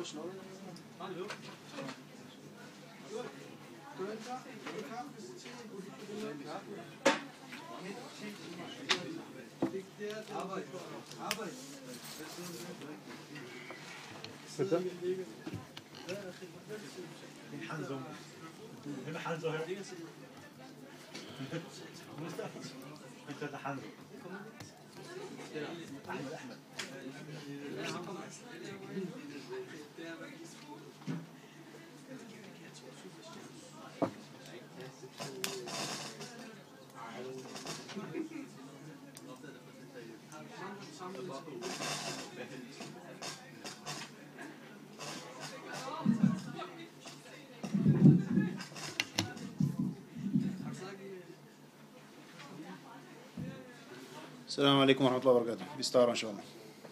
السلام عليكم ورحمة الله وبركاته. بيستعار إن شاء الله.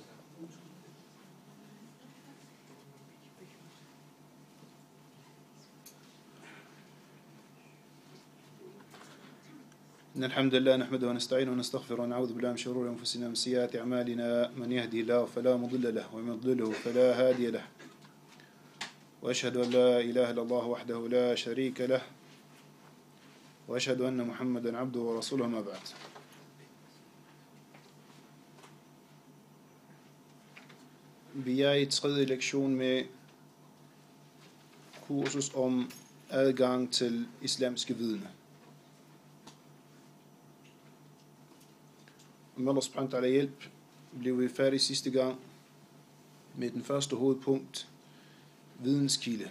إن الحمد لله نحمده ونستعينه ونستغفره ونعوذ بالله من شرور أنفسنا ومن سيئات أعمالنا. من يهدي الله فلا مضل له ومن يضلله فلا هادي له. وأشهد أن لا إله إلا الله وحده لا شريك له. وأشهد أن محمدا عبده ورسوله ما بعد. Vi er i tredje lektion med kursus om adgang til islamske vidne. Med Allah subhanahu wa ta'ala hjælp blev vi færdige sidste gang med den første hovedpunkt, videnskilde.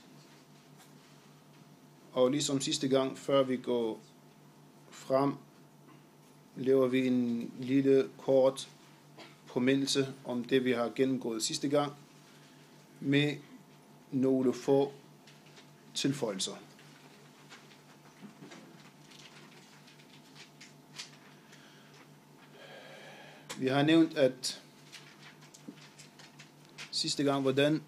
Og ligesom sidste gang, før vi går frem, laver vi en lille kort påmindelse om det, vi har gennemgået sidste gang, med nogle få tilføjelser. Vi har nævnt, at sidste gang, hvordan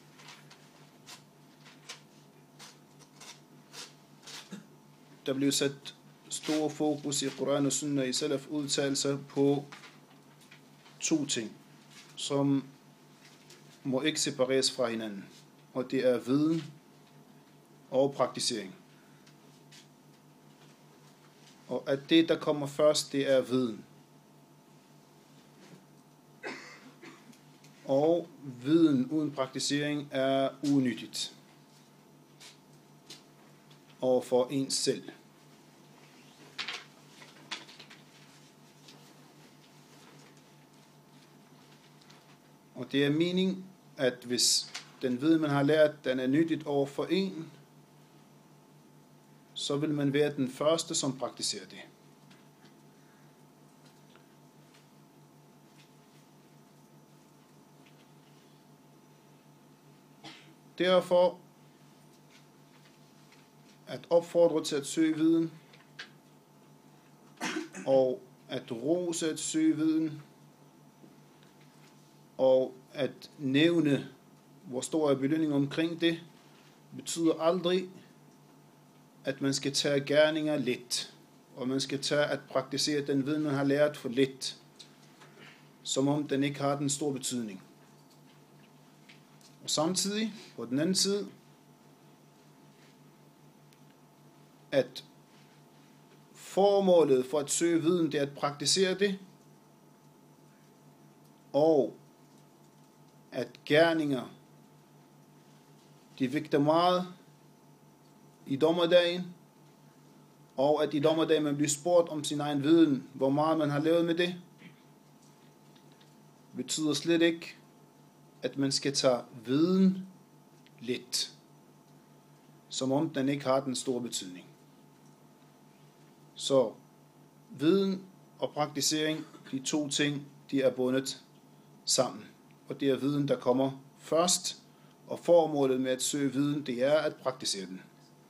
der blev sat stor fokus i Koran og Sunna i Salaf udtalelser på to ting, som må ikke separeres fra hinanden, og det er viden og praktisering. Og at det, der kommer først, det er viden. Og viden uden praktisering er unyttigt og for ens selv. Og det er meningen, at hvis den viden, man har lært, den er nyttigt over for en, så vil man være den første, som praktiserer det. Derfor at opfordre til at søge viden, og at rose at søge viden, og at nævne, hvor stor er belønningen omkring det, betyder aldrig, at man skal tage gerninger let, og man skal tage at praktisere den viden, man har lært for let, som om den ikke har den store betydning. Og samtidig, på den anden side, at formålet for at søge viden, det er at praktisere det, og at gerninger, de vægter meget i dommerdagen, og at i dommerdagen man bliver spurgt om sin egen viden, hvor meget man har lavet med det, betyder slet ikke, at man skal tage viden let, som om den ikke har den store betydning. Så viden og praktisering, de to ting, de er bundet sammen. Og det er viden, der kommer først, og formålet med at søge viden, det er at praktisere den.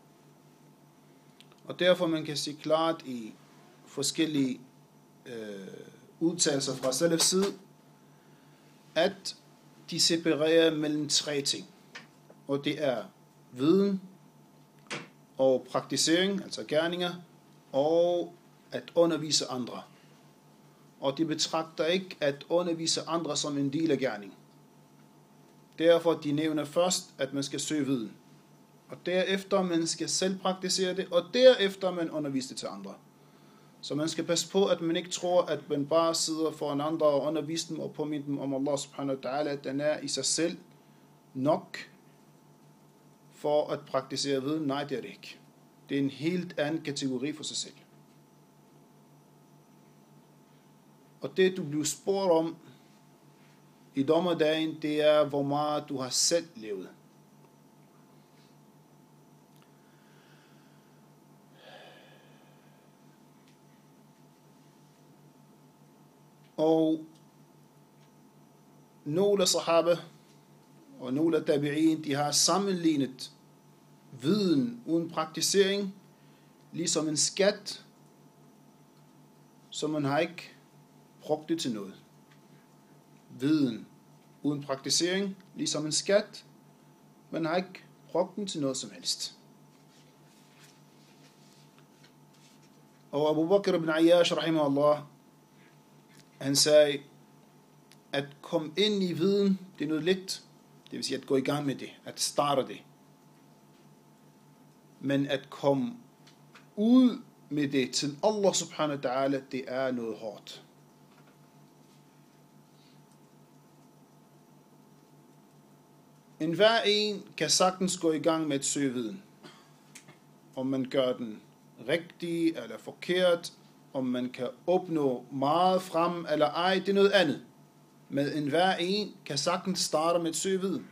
Og derfor man kan se klart i forskellige udtalelser fra Salafs side, at de separerer mellem tre ting. Og det er viden og praktisering, altså gerninger, og at undervise andre. Og de betragter ikke at undervise andre som en del af gerning. Derfor de nævner først, at man skal søge viden. Og derefter man skal selv praktisere det, og derefter man undervise det til andre. Så man skal passe på, at man ikke tror, at man bare sidder foran andre og underviser dem og påminner dem om Allah subhanahu wa ta'ala, at den er i sig selv nok for at praktisere viden. Nej, det er det ikke. Det er en helt anden kategori for sig selv. Og det, du bliver spurgt om i dommerdagen, det er, hvor meget du har selv levet. Og nogle af sahaba og nogle af tabi'in, de har sammenlignet viden uden praktisering, ligesom en skat, så man har ikke brugt det til noget. Viden uden praktisering, ligesom en skat, man har ikke brugt den til noget som helst. Og Abu Bakr ibn Ayyash, rahimahullah, han sagde, at komme ind i viden, det er noget let. Det vil sige at gå i gang med det, at starte det. Men at komme ud med det til Allah subhanahu wa ta'ala, det er noget hårdt. En hver en kan sagtens gå i gang med at søge viden. Om man gør den rigtig eller forkert, om man kan opnå meget frem eller ej, det er noget andet. Men en hver en kan sagtens starte med at søge viden.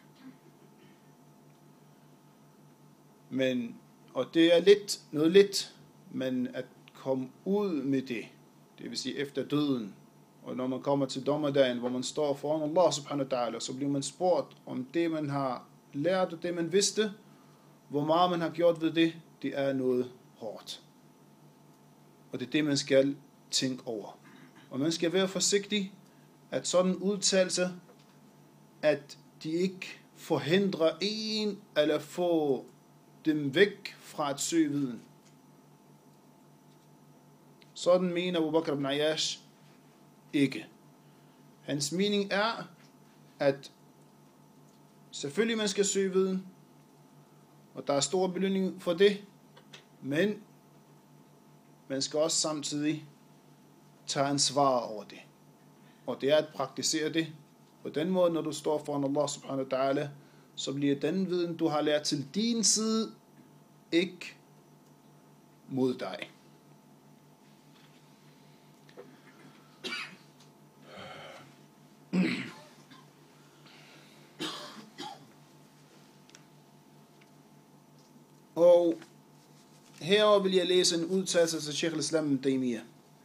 Men, og det er noget lidt, men at komme ud med det, det vil sige efter døden, og når man kommer til dommerdagen, hvor man står foran Allah subhanahu wa ta'ala, så bliver man spurgt om det, man har lært, og det, man vidste, hvor meget man har gjort ved det, det er noget hårdt. Og det er det, man skal tænke over. Og man skal være forsigtig, at sådan en udtalelse, at de ikke forhindrer en, eller få dem væk fra at søge viden. Sådan mener Abu Bakr ibn Ayyash ikke. Hans mening er, at selvfølgelig man skal søge viden, og der er stor belønning for det, men man skal også samtidig tage ansvar over det. Og det er at praktisere det. På den måde, når du står foran Allah subhanahu wa ta'ala, så bliver den viden, du har lært til din side, ikke mod dig. Og her vil jeg læse en udtalelse til Sheikh al-Islam ibn Taymiyyah.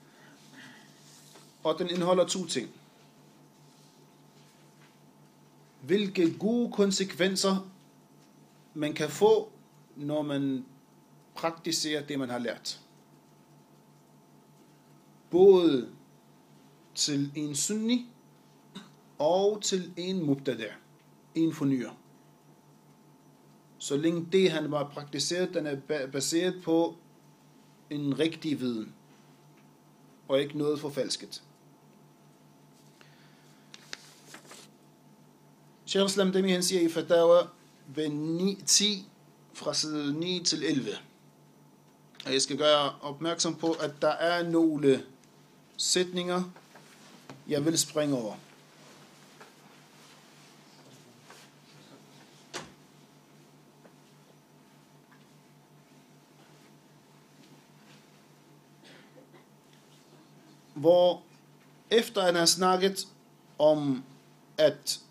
Og den indeholder 2 ting. Hvilke gode konsekvenser man kan få, når man praktiserer det, man har lært. Både til en sunni og til en mubtada', en fornyer. Så længe det, han var praktiseret, den er baseret på en rigtig viden, og ikke noget forfalsket. Sheikh al-Islam Taymiyyah, han siger i Fatawa ved 10 fra side 9 til 11. Og jeg skal gøre opmærksom på, at der er nogle sætninger, jeg vil springe over. Hvor efter han har snakket om, at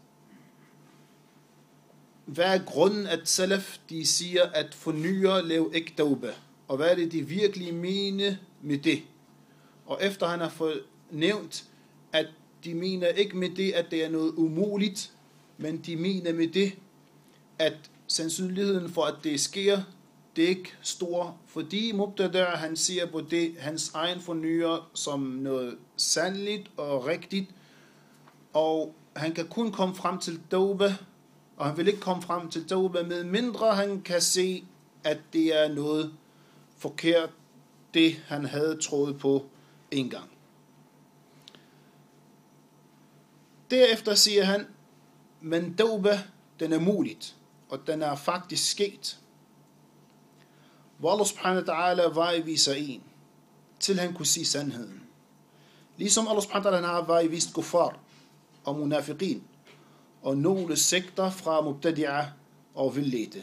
hvad er grunden, at salaf, de siger, at fornyer lav ikke tauba, og hvad er det, de virkelig mener med det. Og efter han har nævnt, at de mener ikke med det, at det er noget umuligt, men de mener med det, at sandsynligheden for, at det sker, det er ikke stor, fordi Mubtada' han siger på det, hans egen fornyer som noget sandeligt og rigtigt, og han kan kun komme frem til tauba, og han vil ikke komme frem til tauba, med mindre han kan se, at det er noget forkert, det han havde troet på en gang. Derefter siger han, Men tawbah, den er muligt, og den er faktisk sket. Hvor Allah subhanahu wa ta'ala vejviser en, til han kunne sige sandheden. Ligesom Allah subhanahu wa ta'ala har vejvist kuffar og munafiqin, og nogle sekter fra mubtadi'ah og vildledte.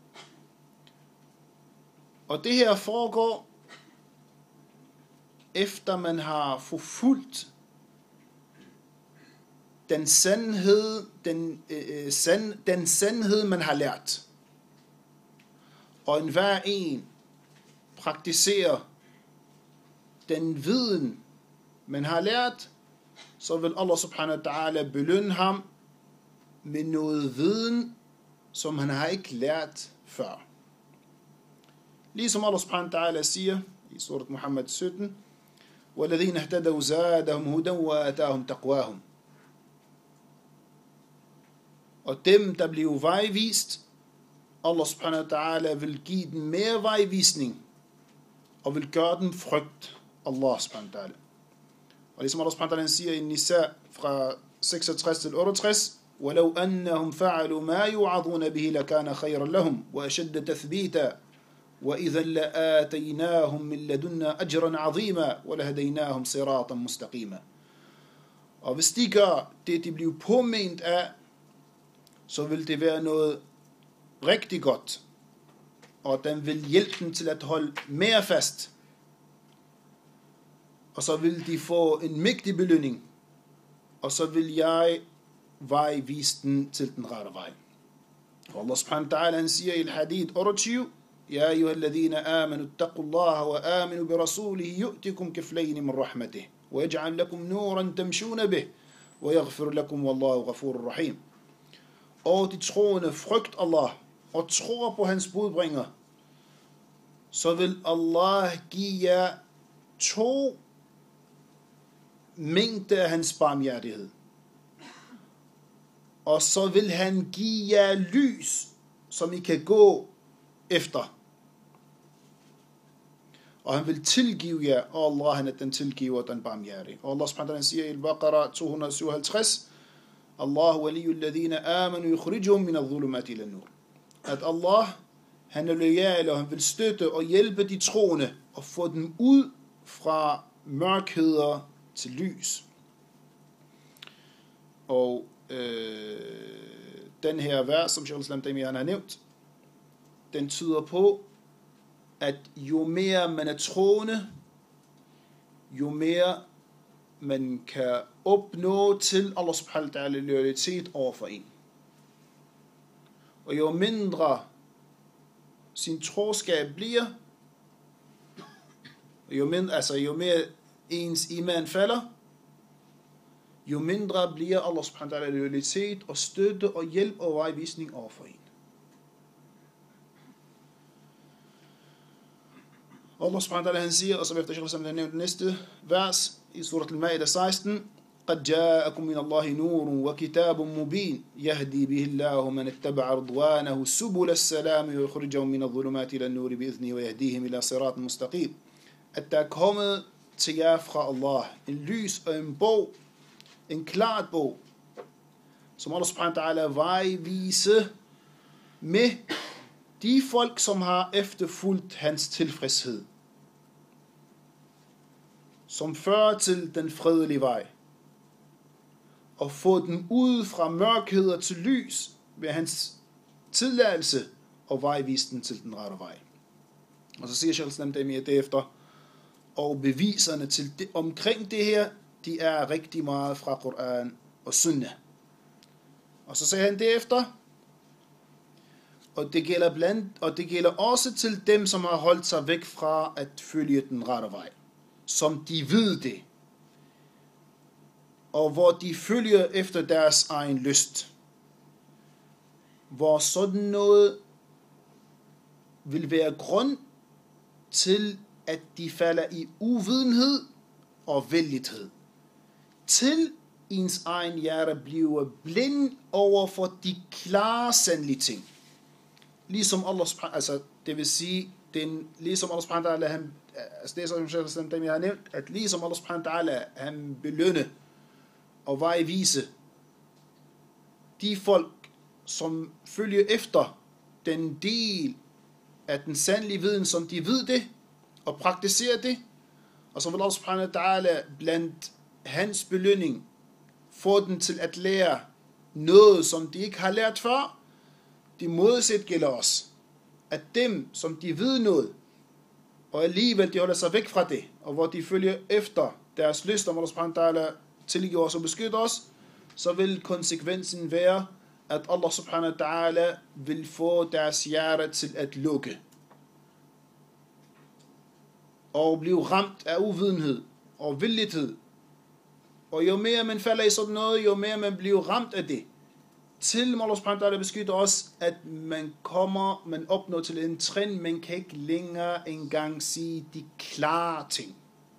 Og det her foregår, efter man har forfulgt den sandhed, man har lært. Og enhver en praktiserer den viden, man har lært, så vil Allah subhanahu wa ta'ala belønne ham med noget viden, som han har ikke lært før. Ligesom Allah subhanahu wa ta'ala siger i surat Muhammad 17, وَالَّذِينَ اهْتَدَوْا زَادَهُمْ هُدًى وَآتَاهُمْ تَقْوَاهُمْ. Og dem, der blev vejvist, Allah subhanahu wa ta'ala vil give dem mere vejvisning, og vil gøre dem frygt Allah subhanahu wa ta'ala. Og ligesom Allah subhanahu wa ta'ala siger i Nisa fra 66 til 68, وَلَوْ أَنَّهُمْ فَعَلُوا مَا يُوعَظُونَ بِهِ لَكَانَ خَيْرًا لَهُمْ وَأَشَدَّ تَثْبِيتًا وَإِذًا لَآتَيْنَاهُمْ مِنْ لَدُنَّا أَجْرًا عَظِيمًا وَلَهَدَيْنَاهُمْ صِرَاطًا مُسْتَقِيمًا. Og hvis de gør det, de bliver påmindet af, så vil det være noget rigtig godt, og den vil hjælpe dem til at holde mere fast, og så vil de få en mægtig belønning, og så vil jeg vejvise den til den rette vej. Og Allah subhanahu wa ta'ala, han siger i hadith 28, يا أيها الذين آمنوا اتقوا الله وآمنوا برسوله يؤتكم كفلين من رحمته ويجعل لكم نورا تمشون به ويغفر لكم والله غفور رحيم. Og de troende frygt Allah og tror på hans budbringer, så vil Allah give jer 2 mængder af hans barmhjertighed. Og så vil han give jer lys, som I kan gå efter. Og han vil tilgive jer, og Allah han er den tilgiver, den barmhjertige. Og Allah subhanahu wa ta'ala siger i Al-Baqarah 257, Allah waliyul ladhina amanu yukhrijuhum min adh-dhulumati ila an-nur. At Allah, han er loyal, og han vil støtte og hjælpe de troende, og få dem ud fra mørkheder til lys. Og den her vers, som Sheikh al-Islam Taymiyyah har nævnt, den tyder på, at jo mere man er troende, jo mere man kan opnå til Allah subhanahu wa ta'ala loyalitet over for en. Og jo mindre sin troskab bliver, jo mere ens iman falder, jo mindre bliver Allah subhanahu wa ta'ala loyalitet og støtte og hjælp og vejvisning over for en. Allah subhanahu wa ta'ala han siger, og så efter Sheikh al-Islam nævnte næste vers i surat al-Ma'idah 16, قد جاءكم من الله نور وكتاب مبين يهدي به الله من اتبع رضوانه سبل السلام ويخرجهم من الظلمات إلى النور بإذنه ويهديهم إلى صراط مستقيم. At der er kommet til jer fra Allah en lys og en bog, en klart bog, som Allah subhanahu wa ta'ala vejvise med de folk, som har efterfulgt hans tilfredshed, som fører til den fredelige vej, og få dem ud fra mørkheder til lys ved hans tilladelse og vejvise den til den rette vej. Og så siger Sheikh al-Islam Taymiyyah derefter, og beviserne til det, omkring det her, de er rigtig meget fra Koran og Sunnah. Og så siger han derefter, og det gælder også til dem, som har holdt sig væk fra at følge den rette vej, som de ved det, og hvor de følger efter deres egen lyst, hvor sådan noget vil være grund til, at de falder i uvidenhed og vældighed, til ens egen hjerte bliver blind over for de klare sandlige ting. Ligesom Allah subhanahu, altså det vil sige, ligesom Allah subhanahu wa ta'ala, det er som Sheikh al-Islam Taymiyyah har nævnt, at ligesom Allah subhanahu wa ta'ala, han belønne og vejvise de folk, som følger efter den del af den sandelige viden, som de ved det, og praktiserer det, og så vil Allah subhanahu wa ta'ala blandt hans belønning få den til at lære noget, som de ikke har lært før. Det modsat gælder os, at dem, som de ved noget, og alligevel de holder sig væk fra det, og hvor de følger efter deres lyst, om Allah subhanahu wa ta'ala tilgiver os og beskytter os, så vil konsekvensen være, at Allah subhanahu wa ta'ala vil få deres hjerte til at lukke, og blive ramt af uvidenhed og villighed. Og jo mere man falder i sådan noget, jo mere man bliver ramt af det, til Allah subhanahu wa ta'ala beskytter os, at man opnår til en trin, man kan ikke længere engang sige de klare ting.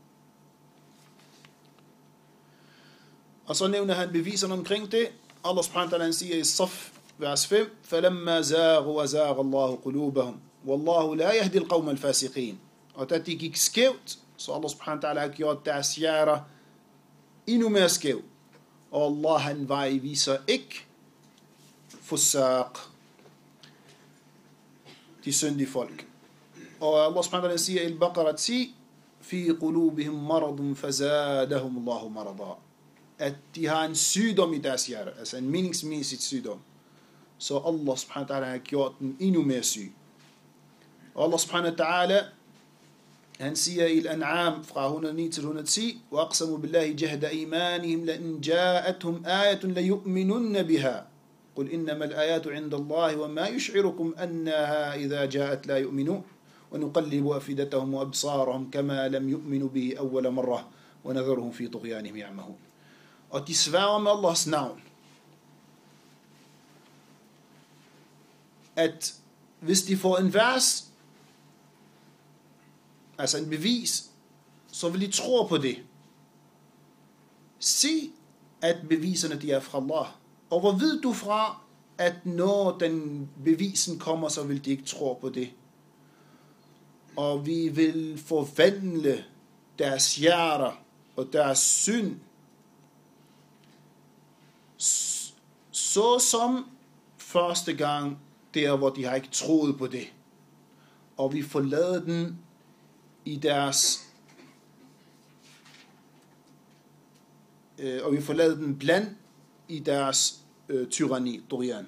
Og så nævner han beviserne omkring det. Allah subhanahu wa ta'ala siger i Saf, vers 5, فَلَمَّا زَاغُوا وَزَاغَ اللَّهُ قُلُوبَهُمْ وَاللَّهُ لَا يَهْدِي الْقَوْمَ الْفَاسِقِينَ. Og da de gik skævt, så Allah subhanahu wa ta'ala har gjort deres hjerter endnu mere skæv. Og Allah, han vejviser ikke fusaq, de syndige folk. Og Allah subhanahu wa ta'ala siger i Al-Baqarah 10, فِي قُلُوبِهِمْ مَرَضٌ فَزَادَهُمُ اللَّهُ مَرَضًا. At de har en sygdom i deres hjerte, altså en meningsmæssig sygdom. Så Allah subhanahu wa ta'ala har gjort den endnu mere syg. Og Allah subhanahu wa ta'ala, han siger i Al-An'am fra 109 til 110, وَأَقْسَمُوا بِاللَّهِ جَهْدَ إِيمَانِهِمْ لَإِنْ جَاءَتْهُمْ آيَةٌ لَيُؤْمِنُنَّ بِهَا قُلْ إِنَّمَا الْآيَاتُ عِنْدَ اللَّهِ وَمَا يُشْعِرُكُمْ أَنَّهَا إِذَا جَاءَتْ لَا يُؤْمِنُونَ وَنُقَلِّبُ أَفْئِدَتَهُمْ وَأَبْصَارَهُمْ كَمَا لَمْ يُؤْمِنُوا بِهِ أَوَّلَ مَرَّةٍ وَنَذَرُهُمْ فِي طُغْيَانِهِمْ يَعْمَهُونَ. Og de sværger med Allahs navn, at hvis de får en vers, altså en bevis, så vil de tro på det. Sig, at beviserne de er fra Allah. Og hvor ved du fra, at når den bevisen kommer, så vil de ikke tro på det. Og vi vil forvandle deres hjerter og deres synd, så som første gang, der hvor de har ikke troet på det. Og vi forlader den i deres og vi forlader den blandt i deres tyranni, Dorian.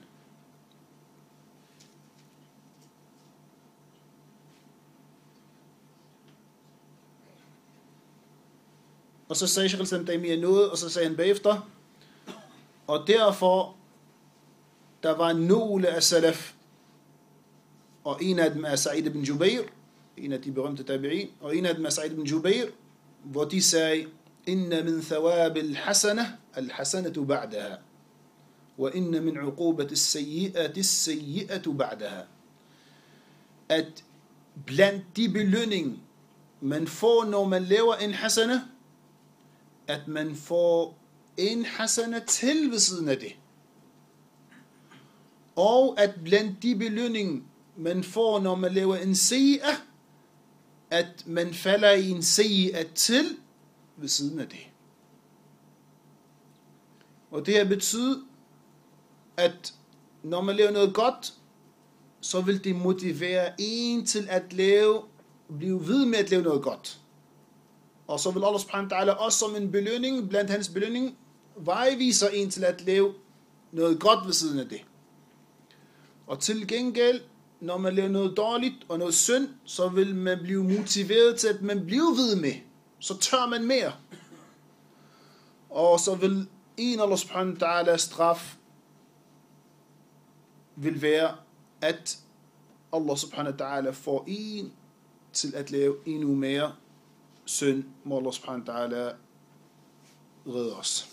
Og så sagde Sheikh al-Islam Taymiyyah noget, og så sagde han bagefter, og derfor, der var nogle af salaf, og en af dem er Sa'id ibn Jubair, en af de berømte tabi'in, og en af dem er Sa'id ibn Jubair, hvor de sagde, inna min thawab al-hasanatu ba'daha, wa inna min uqubat as-sayyi'atu ba'daha. At blandt de belønning, man får, når man laver en hasana, at man får en hasana til ved siden af det. Og at blandt de belønning, man får, når man laver en sayyi'ah, at man falder i en sayyi'ah til ved siden af det. Og det her betyder, at når man laver noget godt, så vil det motivere en til at blive ved med at lave noget godt. Og så vil Allah subhanahu wa ta'ala også som en belønning, blandt hans belønning, vejviser en til at lave noget godt ved siden af det. Og til gengæld, når man laver noget dårligt og noget synd, så vil man blive motiveret til, at man bliver ved med. Så tør man mere. Og så vil en Allah subhanahu wa ta'ala straf vil være, at Allah subhanahu wa ta'ala får en til at lave endnu mere synd, må Allah subhanahu wa ta'ala redde os.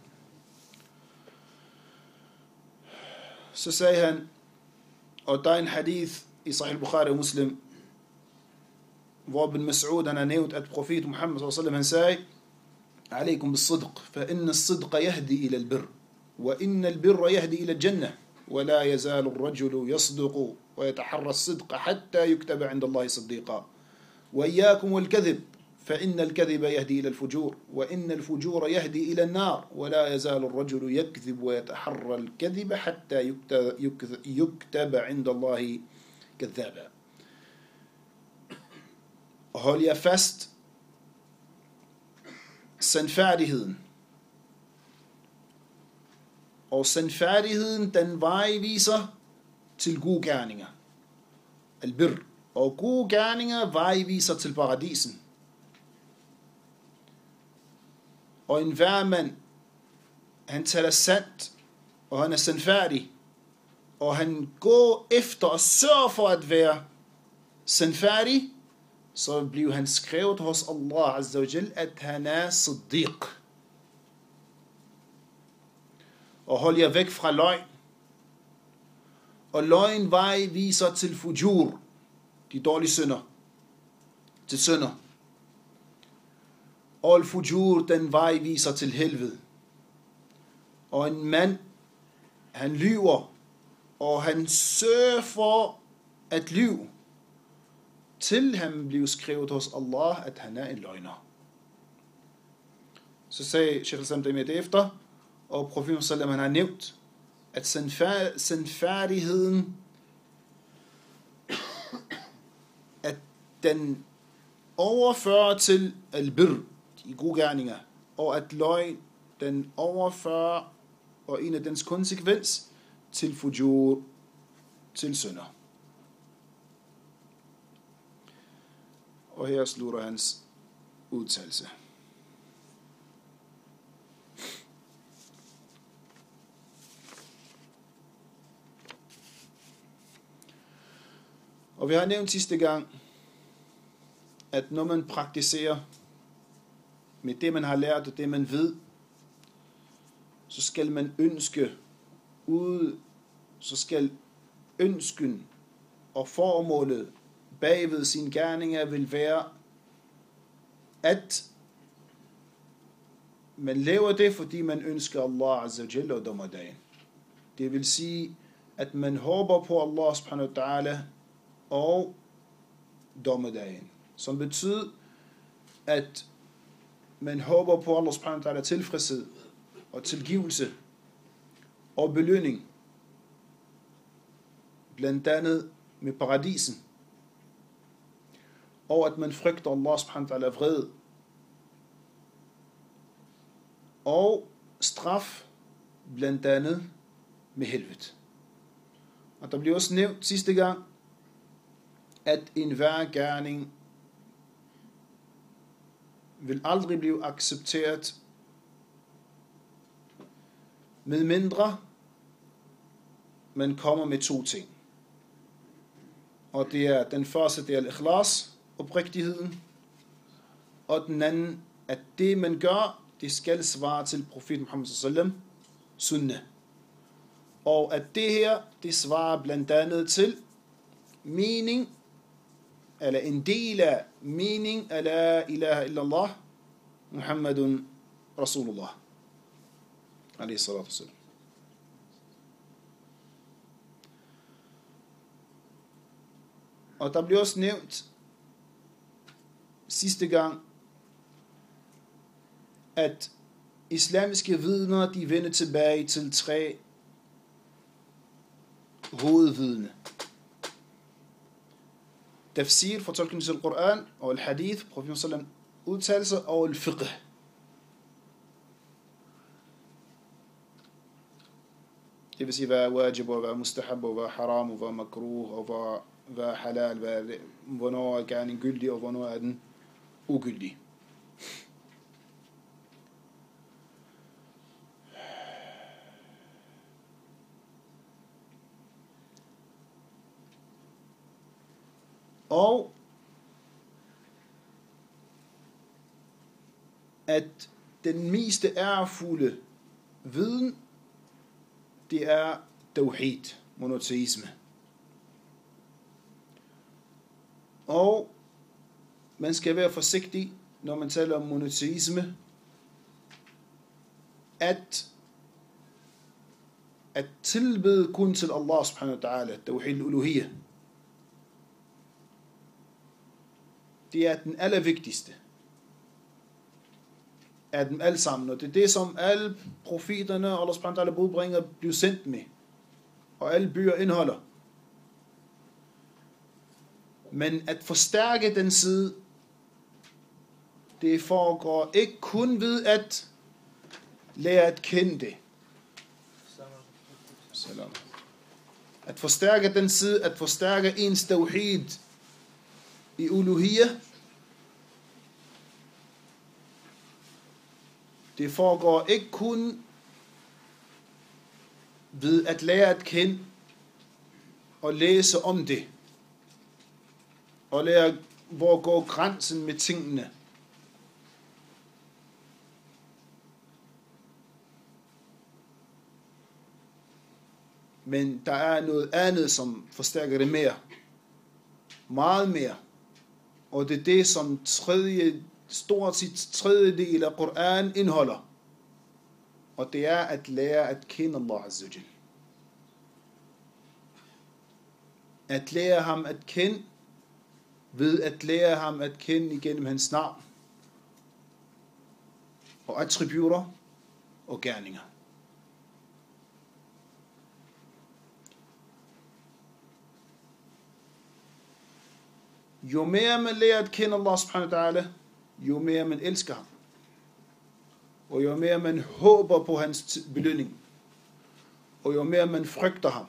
Så sagde han, og der er en hadith i Sahih Bukhari og Muslim, hvor Ibn Mas'ud han har nævnt, at profet Muhammad sallallahu alaihi wasallam han sagde, عليكم بالصدق فإن الصدق يهدي إلى البر وإن البر يهدي إلى الجنة ولا يزال الرجل يصدق ويتحرى الصدق حتى يكتب عند الله صديقا وإياكم والكذب فإن الكذب يهدي إلى الفجور وإن الفجور يهدي إلى النار ولا يزال الرجل يكذب ويتحرى الكذب حتى يكتب عند الله كذابا. Hold jer fast sandfærdigheden. Og sandfærdigheden, den vejviser til gode gerninger. Albir. Og gode gerninger vejviser til paradisen. Og enhver mand, han taler sandt, og han er sandfærdig, og han går efter og sørger for at være sandfærdig, så bliver han skrevet hos Allah Azza wa Jal, at han er siddiq. Og hold jer væk fra løgn. Og løgn vej viser til fujur, de dårlige synder, til synder. Og al-fujur, den vej viser til helvede. Og en mand, han lyver, og han søger for at lyve, til han bliver skrevet hos Allah, at han er en løgner. Så sagde Sheikh al-Islam Taymiyya efter, og profeten sallam, han har nævnt, at sandfærdigheden, at den overfører til al-bir, de gode gerninger, og at løgn, den overfører, og en af dens konsekvens, til fujur, til synder. Og her slutter hans udtalelse. Og vi har nævnt sidste gang, at når man praktiserer med det, man har lært og det, man ved, så skal man ønske ud, så skal ønsken og formålet bagved sine gerninger vil være, at man laver det, fordi man ønsker Allah Azza wa Jalla og dommerdagen. Det vil sige, at man håber på Allah subhanahu wa ta'ala og dommerdagen. Som betyder, at man håber på Allah subhanahu wa ta'ala tilfredshed og tilgivelse og belønning. Blandt andet med paradisen. Og at man frygter Allah subhanahu wa ta'ala vrede. Og straf blandt andet med helvede. Og der bliver også nævnt sidste gang, at enhver gerning vil aldrig blive accepteret, med mindre man kommer med to ting. Og det er den første, det er al-ikhlas, oprigtigheden, og den anden, at det man gør, det skal svare til profeten Muhammad sallam, sunnah. Og at det her, det svarer blandt andet til mening, eller en del af mening af la ilaha illallah, Muhammadun Rasulullah. Alayhi salatu wassalam. Og der bliver også nævnt sidste gang, at islamiske vidner, de vender tilbage til 3 hovedvidne. Tafsir, fortolkning til Koran, og al-hadith, profeten sallam udtalelser, og al-fiqh. Det vil sige, hvad er wajib, og hvad er mustahab, og hvad er haram, og hvad er makruh, og hvad er halal, hvornår er gerningen gyldig, og hvornår er den ugyldig. Og at den mest ærefulde viden, det er tawhid, monoteisme. Og man skal være forsigtig, når man taler om monoteisme, at tilbede kun til Allah subhanahu wa ta'ala, tawhid al-uluhiyya. Det er den allervigtigste. af dem alle sammen. Og det er det, som alle profeterne og Allah subhanahu wa ta'ala budbringer bliver sendt med. Og alle bøger indeholder. Men at forstærke den side, det foregår ikke kun ved at lære at kende det. Salam. At forstærke den side, at forstærke ens tawhid i uluhiyya, det foregår ikke kun ved at lære at kende og læse om det, og lære, hvor går grænsen med tingene. Men der er noget andet, som forstærker det mere. Meget mere. Og det er det, som stort set tredjedel af Koran indeholder. Og det er at lære at kende Allah Azza wa Jal. At lære ham at kende, ved at lære ham at kende igennem hans navn. Og attributter og gerninger. Jo mere man lærer at kende Allah subhanahu wa ta'ala, jo mere man elsker ham. Og jo mere man håber på hans belønning. Og jo mere man frygter ham.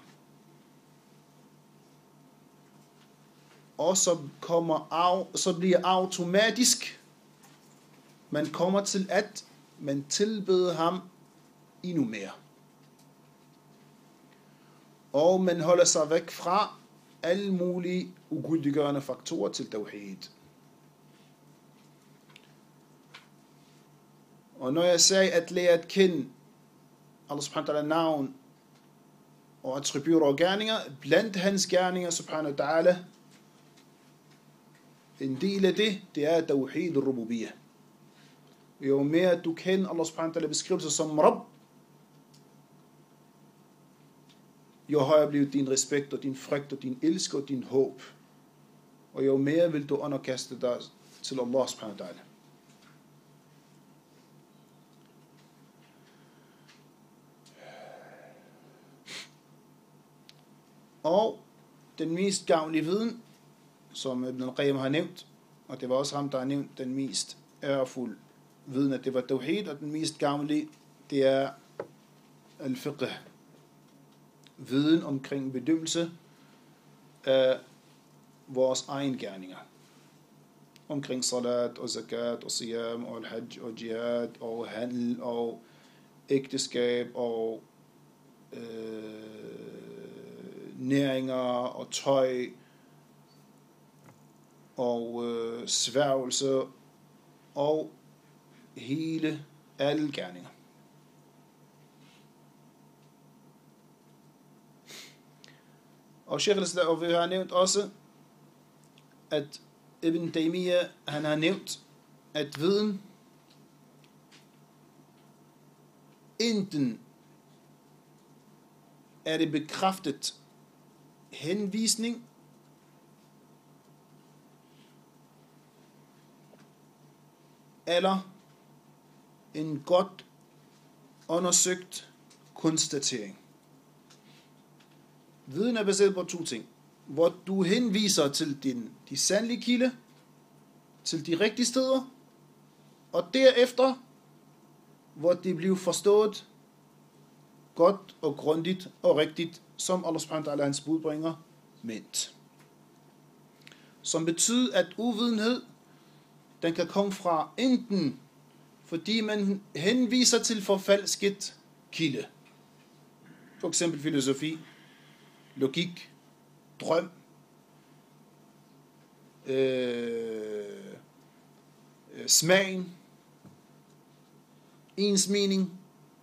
Og så bliver automatisk, man kommer til at man tilbeder ham endnu mere. Og man holder sig væk fra alle mulige ugyldiggørende faktorer til tawhid. Og når jeg sagde at lære at kende Allah subhanahu wa ta'ala navn og attributter og gerninger, blandt hans gerninger subhanahu wa ta'ala, en del af det er tawhid al-rububiyyah. Jo mere du kender Allah subhanahu wa ta'ala beskrivelse som Rabb, jo højere bliver din respekt og din frygt og din elsk og din håb. Og jo mere vil du underkaste dig til Allah subhanahu wa ta'ala. Og den mest gavnlige viden, som Ibn al-Qayyim har nævnt, og det var også ham, der har nævnt den mest ærefulde viden, at det var tawhid, og den mest gavnlige, det er al-fiqh. Viden omkring bedømmelse af vores egen gerninger. Omkring salat og zakat og siyam og al-hajj og jihad og handel og ægteskab og næringer og tøj og sværgelse og alle gerninger. Og Sheikh al-Islam, og vi har nævnt også, at Ibn Taymiyyah, han har nævnt, at viden enten er det bekræftet henvisning, eller en godt undersøgt konstatering. Viden er baseret på to ting. Hvor du henviser til de sandlige kilde, til de rigtige steder, og derefter, hvor det bliver forstået godt og grundigt og rigtigt, som Allah subhanahu wa ta'ala hans budbringer ment. Som betyder, at uvidenhed, den kan komme fra enten, fordi man henviser til forfalsket kilde. For eksempel filosofi, logik, drøm, smagen, ens mening,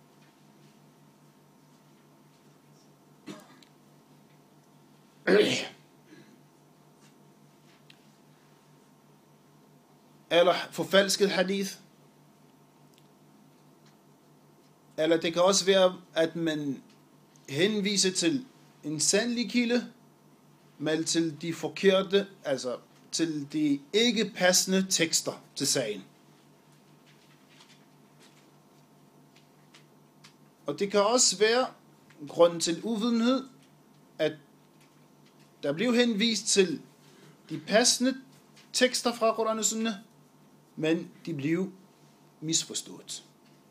eller forfalsket hadith, eller det kan også være, at man henviser til en sandelig kilde, men til de forkerte, altså til de ikke passende tekster til sagen. Og det kan også være grunden til uvidenhed, at der blev henvist til de passende tekster fra Koran og Sunnah, men de blev misforstået.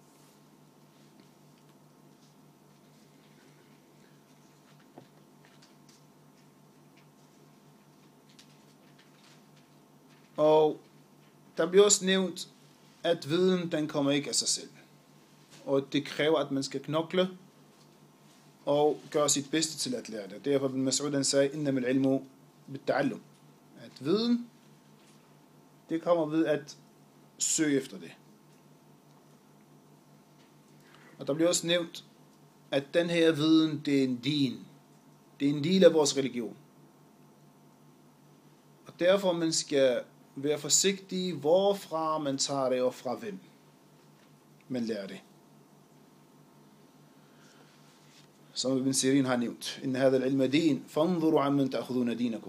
Og der bliver også nævnt, at viden, den kommer ikke af sig selv. Og det kræver, at man skal knokle og gøre sit bedste til at lære det. Derfor Ibn Mas'ud sagde, innam al-ilmu bit-ta'allum. At viden, det kommer ved at søge efter det. Og der bliver også nævnt, at den her viden, det er en din. Det er en del af vores religion. Og derfor man skal være forsigtig, hvorfra man tager det, og fra hvem man lærer det. Som Ibn Sirin har nævnt. Inna hadha al-ilma din, fanzuru amman ta'khuduna dinakum.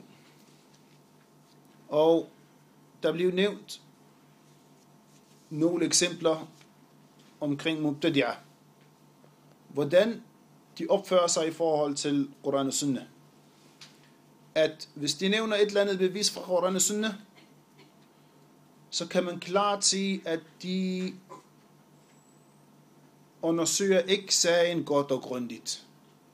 Og der blev nævnt nogle eksempler omkring mubtadi'ah. Hvordan de opfører sig i forhold til Koran og Sunnah. At hvis de nævner et eller andet bevis fra Koran og Sunnah, så kan man klart sige, at de undersøger ikke sagen godt og grundigt.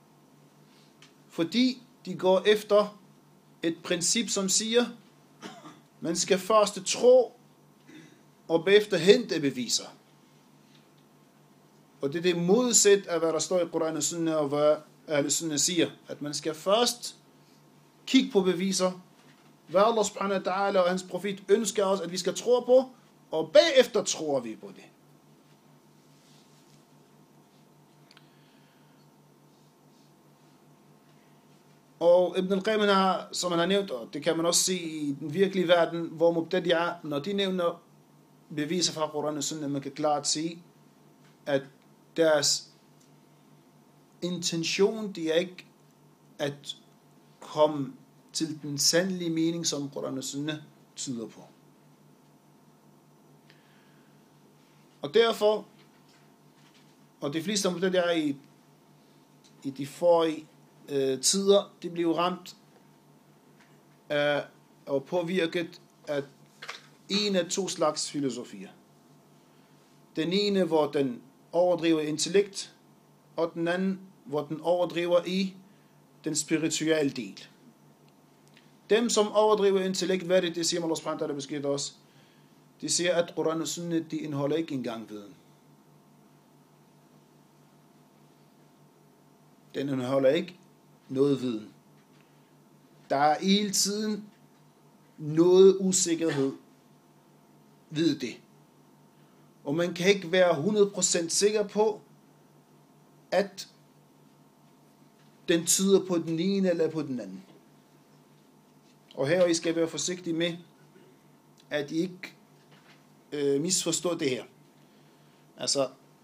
Fordi de går efter et princip, som siger, man skal først tro, og bagefter hente beviser. Og det er det modsæt af, hvad der står i Koran og Sunnah, og hvad Ahl Sunnah siger. At man skal først kigge på beviser, hvad Allah subhanahu wa ta'ala og hans profet ønsker os, at vi skal tro på, og bagefter tror vi på det. Og Ibn al-Qayyim har, som han har nævnt, og det kan man også se i den virkelige verden, hvor mubtadi'ah, når de nævner beviser fra Koran og Sunnah, man kan klart se, at deres intention, det er ikke at komme til den sandelige mening, som Koran og Sunnah tyder på. Og derfor, og de fleste mubtadi'ah i de forrige tider, de blev ramt af og påvirket af en af to slags filosofier. Den ene, hvor den overdriver intellekt, og den anden, hvor den overdriver i den spirituelle del. Dem, som overdriver intellekt, hvad det siger Allah subhanahu wa ta'ala beskriver os? De siger, at Koran og Sunnah, de indeholder ikke engang viden. Den indeholder ikke noget viden. Der er hele tiden noget usikkerhed ved det. Og man kan ikke være 100% sikker på, at den tyder på den ene eller på den anden. Og her I skal være forsigtige med, at I ikke misforstår det her. Altså,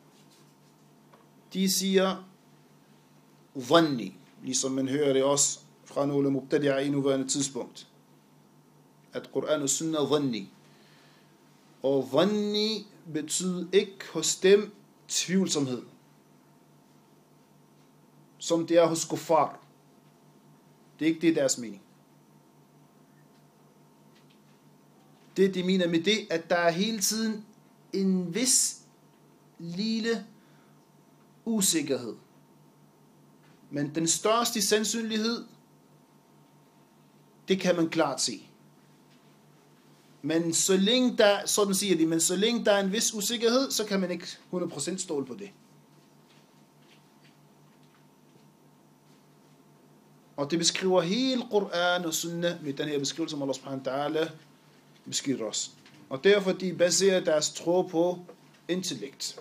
de siger dhanni, ligesom man hører det også fra nogle mubtadi'ah i nuværende tidspunkt. At Koran og Sunnah dhanni. Og dhanni betyder ikke hos dem tvivlsomhed, som det er hos kuffar. Det er ikke det deres mening. Det de mener med det, at der er hele tiden en vis lille usikkerhed. Men den største sandsynlighed, det kan man klart se. Men så længe der, sådan siger de, men så længe der er en vis usikkerhed, så kan man ikke 100% stole på det. Og det beskriver hele Koran og Sunnah med den her beskrivelse, som Allah subhanahu wa ta'ala beskriver os. Og derfor de baserer deres tro på intellekt.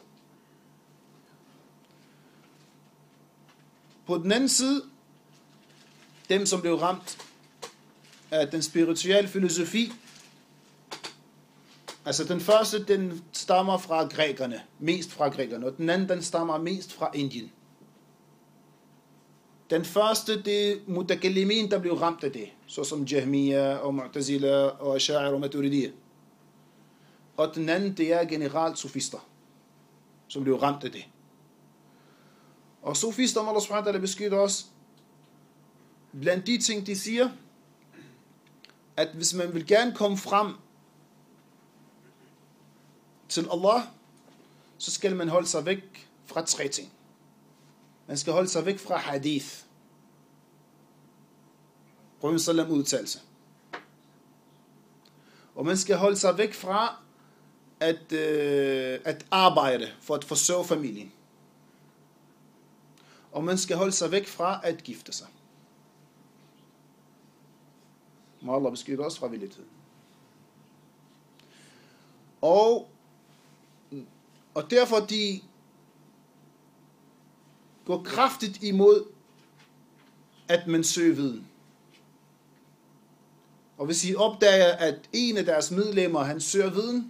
På den anden side, dem som blev ramt af den spirituelle filosofi, altså den første, den stammer fra grækerne, mest fra grækerne, og den anden, den stammer mest fra Indien. Den første, det er mutakallimin, der blev ramt af det, såsom Jahmiya og Mu'tazila og Ash'ari og Maturidiyya. Og den anden, det er generelt sofister, som blev ramt af det. Og sofister, om Allah subhanahu wa ta'ala beskytter os, blandt de ting, de siger, at hvis man vil gerne komme frem til Allah, så skal man holde sig væk fra 3 ting. Man skal holde sig væk fra hadith. Profeten sallam udtalelse. Og man skal holde sig væk fra at arbejde for at forsørge familien. Og man skal holde sig væk fra at gifte sig. Må Allah beskytte os fra vildhed. Og derfor de går kraftigt imod, at man søger viden. Og hvis I opdager, at en af deres medlemmer, han søger viden,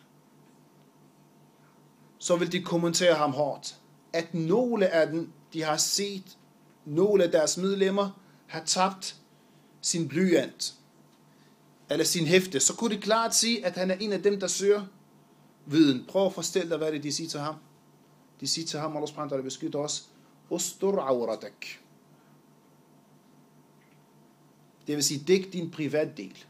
så vil de kommentere ham hårdt. At nogle af dem, de har set, nogle af deres medlemmer har tabt sin blyant, eller sin hæfte, så kunne de klart sige, at han er en af dem, der søger viden. Prøv at forestille dig, hvad det de siger til ham. De siger til ham, Allah subhanahu wa ta'ala beskytter os, Ustur awratak. Det vil sige, dæk din privatdel.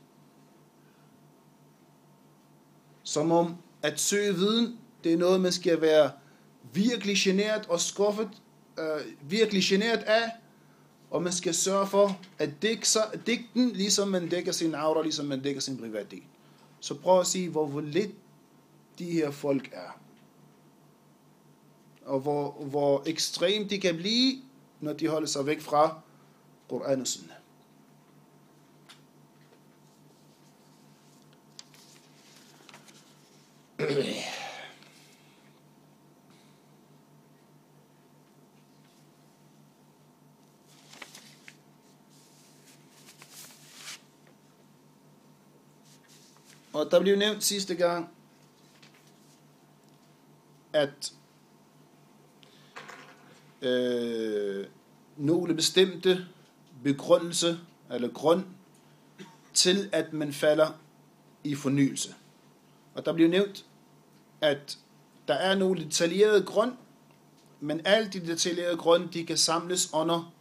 Som om at søge viden, det er noget, man skal være virkelig generet og skuffet, virkelig generet af, og man skal sørge for at dække den, ligesom man dækker sin aura, ligesom man dækker sin privatdel. Så prøv at sige, hvor lidt de her folk er. Og hvor ekstremt de kan blive, når de holder sig væk fra Koran og Sunnah. Og der blev nævnt sidste gang, at nogle bestemte begrundelse eller grund til, at man falder i fornyelse. Og der blev nævnt, at der er nogle detaljerede grund, men alle de detaljerede grund, de kan samles under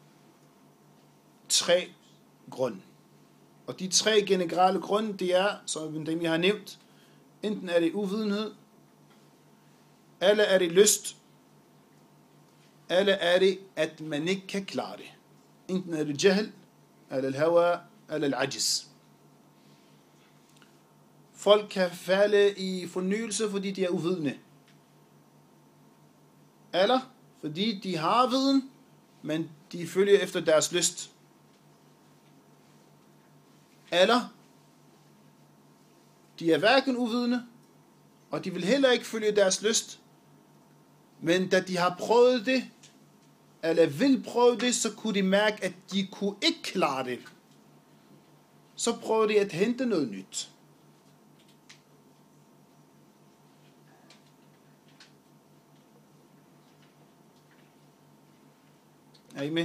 3 grund. Og de 3 generelle grunde, det er, som dem jeg har nævnt, enten er det uvidenhed, eller er det lyst, eller er det, at man ikke kan klare det. Enten er det jahl, eller al-hawa, eller al-ajiz. Folk kan falde i fornyelse, fordi de er uvidende. Eller fordi de har viden, men de følger efter deres lyst. Eller de er hverken uvidende, og de vil heller ikke følge deres lyst. Men da de har prøvet det, eller vil prøve det, så kunne de mærke, at de kunne ikke klare det. Så prøver de at hente noget nyt. Er I med?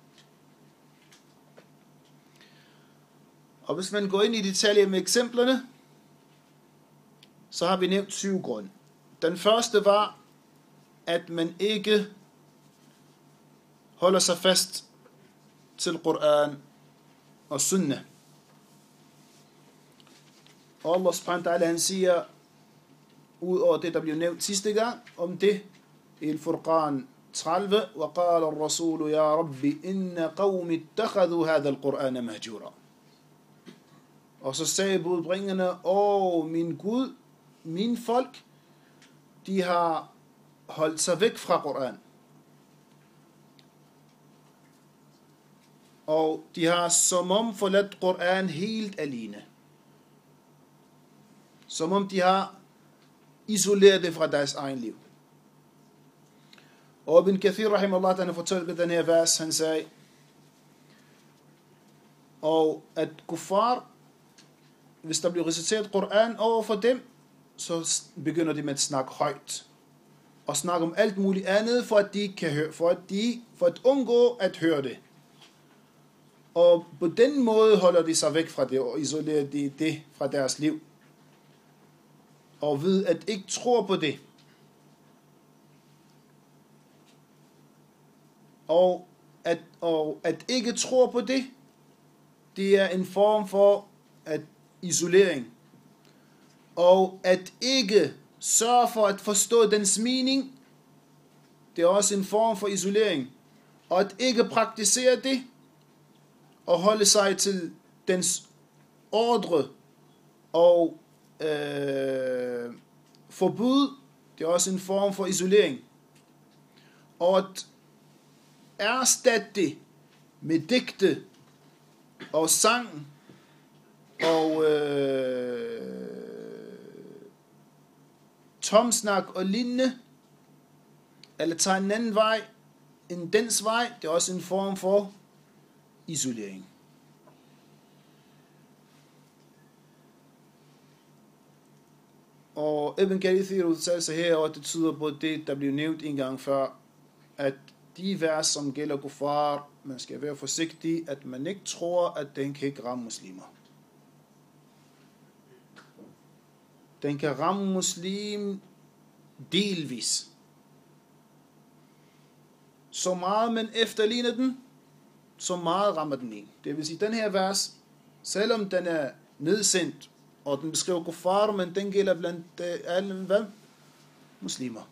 Og hvis man går ind i detaljer med eksemplerne, så har vi nævnt 7 grunde. Den første var, at man ikke holder sig fast til Koran og Sunnah. Og Allah subhanahu wa ta'ala, han siger, ud over det, der blev nævnt sidste gang, om det, i Al-Furqan 30, وَقَالَ الرَّسُولُ يَا رَبِّ إِنَّ قَوْمِ اتَّخَذُوا هَذَا الْقُرْآنَ مَهْجُورًا. Og så sagde budbringerne, min Gud, min folk, de har holdt sig væk fra Koran. Og de har som om forladt Koran helt alene. Som om de har isoleret det fra deres egen liv. Og Ibn Kathir, rahimahullah, han fortolker den her vers, han sagde, og at kuffar, hvis der bliver reciteret Koran over for dem, så begynder de med at snakke højt. Og snakke om alt muligt andet, for at de ikke kan høre, for at undgå at høre det. Og på den måde holder de sig væk fra det, og isolerer de det fra deres liv. Og ved at ikke tro på det. Og at ikke tro på det, det er en form for isolering. Og at ikke sørge for at forstå dens mening, det er også en form for isolering. Og at ikke praktisere det, og holde sig til dens ordre og forbud, det er også en form for isolering. Og at erstatte det med digte og sang og tomsnak og lignende, eller tage en anden vej end dens vej, det er også en form for isolering. Og Ibn Kathir udtaler her, og det tyder på det, der blev nævnt en gang før, at de vers, som gælder kuffar, man skal være forsigtig, at man ikke tror, at den kan ikke ramme muslimer. Den kan ramme muslim delvis. Så meget man efterligner den, så meget rammer den en. Det vil sige, den her vers, selvom den er nedsendt, og den beskriver kuffar, men den gælder blandt alle, hvad? Muslimer.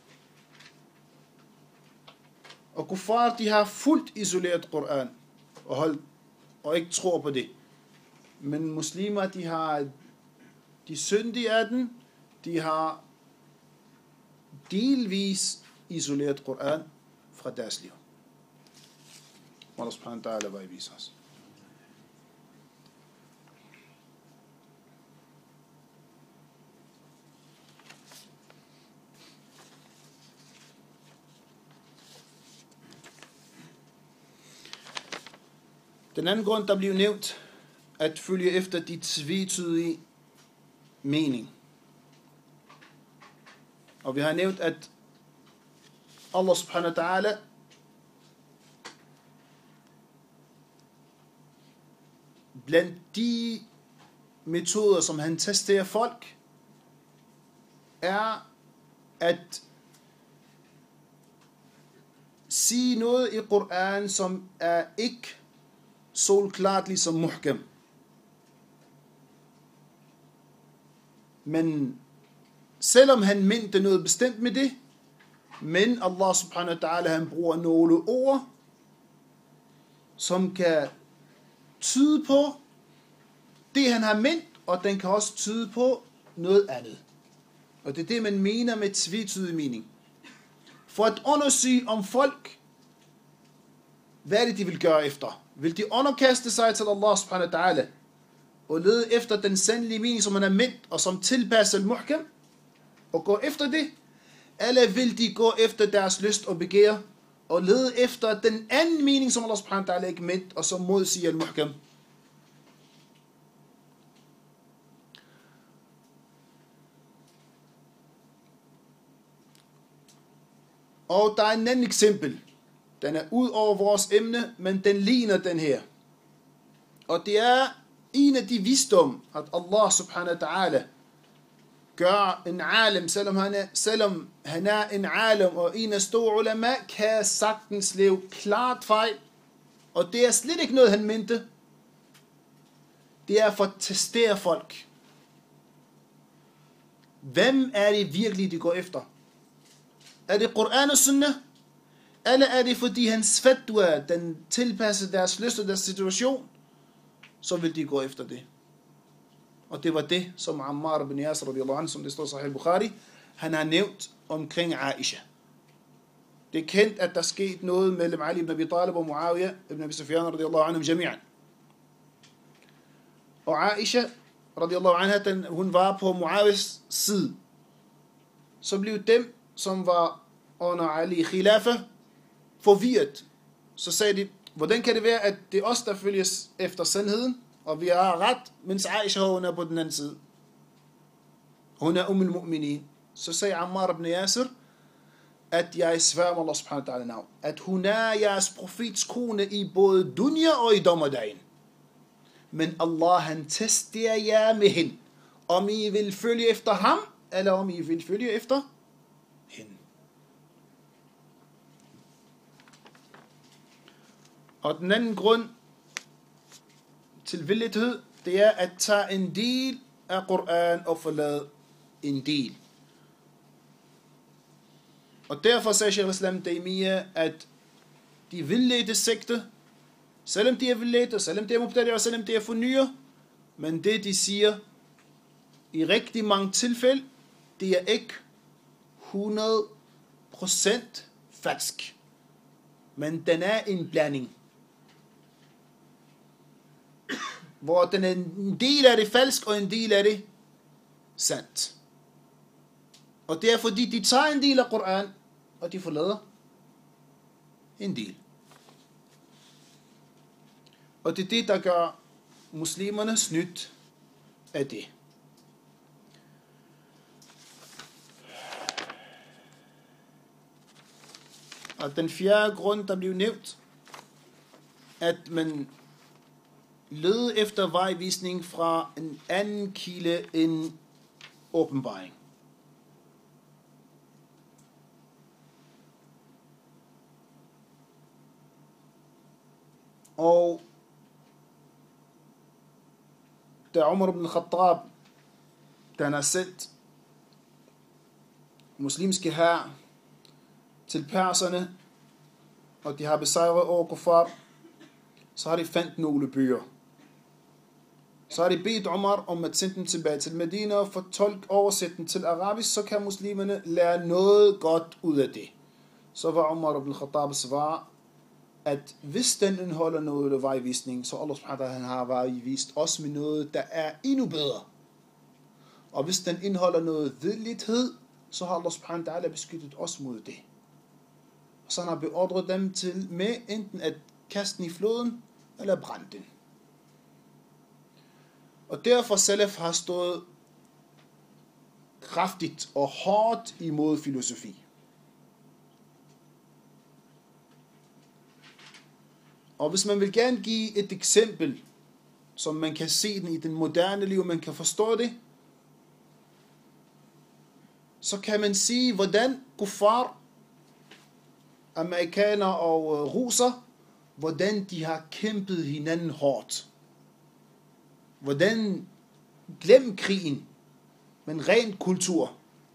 Og kuffar, de har fuldt isoleret Koran, og ikke tror på det. Men muslimer, de har de syndige af den, de har delvis isoleret Koran fra deres liv. Allah subhanahu wa ta'ala vil vise os. Den anden grund, der bliver nævnt, at følge efter de tvetydige mening. Og vi har nævnt, at Allah subhanahu wa ta'ala blandt de metoder, som han tester folk, er at sige noget i Koran, som er ikke solklart ligesom muhkam. Men selvom han mente noget bestemt med det, men Allah subhanahu wa ta'ala, han bruger nogle ord, som kan tyde på det, han har ment, og den kan også tyde på noget andet. Og det er det, man mener med tvetydig mening. For at undersøge om folk, hvad er det, de vil gøre efter? Vil de underkaste sig til Allah subhanahu wa ta'ala, og lede efter den sandelige mening, som han har ment, og som tilpasser al-muhkam, og gå efter det? Eller vil de gå efter deres lyst og begær, og lede efter den anden mening, som Allah subhanahu wa ta'ala ikke ment, og som modsiger al-muhkam? Og der er en anden eksempel. Den er ud over vores emne, men den ligner den her. Og det er en af de visdom, at Allah subhanahu wa ta'ala gør en alim, selvom han er en alim og en af store ulama, kan sagtens leve klart fejl. Og det er slet ikke noget, han mente. Det er for at testere folk. Hvem er det virkelig, de går efter? Er det Koran og Sunnah? Eller er det fordi hans fatwa, den tilpasser deres lyst og deres situation, så vil de gå efter det. Og det var det, som Ammar ibn Yasir radiyallahu anhu, som det står i Sahih Bukhari, han har nævnt omkring Aisha. Det er kendt, at der skete noget mellem Ali ibn Abi Talib og Muawiyah ibn Abi Sufyan radiyallahu anhum jami'an. Og Aisha radiyallahu anha, hun var på Muawiyas side. Så blev dem, som var under Ali khilafa, forvirret. Så sagde de, hvordan kan det være, at det er os, der følges efter sandheden, og vi har ret, mens Aisha, hun er på den anden side. Hun er al-mu'minin. Så sagde Ammar ibn Yasir, at jeg sværger med Allah subhanahu wa ta'ala navn, at hun er jeres profets kone i både dunya og i dommerdagen. Men Allah, han tester jer med hende, om I vil følge efter ham, eller om I vil følge efter hende. Og den anden grund til villighed, det er at tage en del af Koran og forlade en del. Og derfor sagde Shaykh al-Islam Taymiyyah, at de villedte sekter, selvom de er villedte, selvom de er mubtadi, og selvom de er fornyer, men det de siger, i rigtig mange tilfælde, det er ikke 100% falsk. Men den er en blanding. Hvor den er en del af det falsk, og en del af det sandt. Og det er fordi, de tager en del af Koran, og de forlader en del. Og det er det, der gør muslimerne snydt af det. Og den fjerde grund, der blev nævnt, at man leder efter vejvisning fra en anden kilde end åbenbaring. Og da Umar ibn Khattab, da han har sendt muslimske hær til perserne, og de har besejret over kuffar, så har de fandt nogle bøger. Så har de bedt Umar om at sende dem tilbage til Medina og oversætte dem til arabisk, så kan muslimerne lære noget godt ud af det. Så var Umar ibn Khattab svar, at hvis den indeholder noget af vejvisning, så Allah subhanahu wa ta'ala har vejvist os med noget, der er endnu bedre. Og hvis den indeholder noget vedlighed, så har Allah subhanahu wa ta'ala beskyttet os mod det. Og så han har beordret dem til med enten at kaste den i floden, eller brænde den. Og derfor Salaf har stået kraftigt og hårdt imod filosofi. Og hvis man vil gerne give et eksempel, som man kan se den i den moderne liv, man kan forstå det, så kan man sige, hvordan kuffar, amerikanere og russer, hvordan de har kæmpet hinanden hårdt. Hvordan glem krigen, men ren kultur.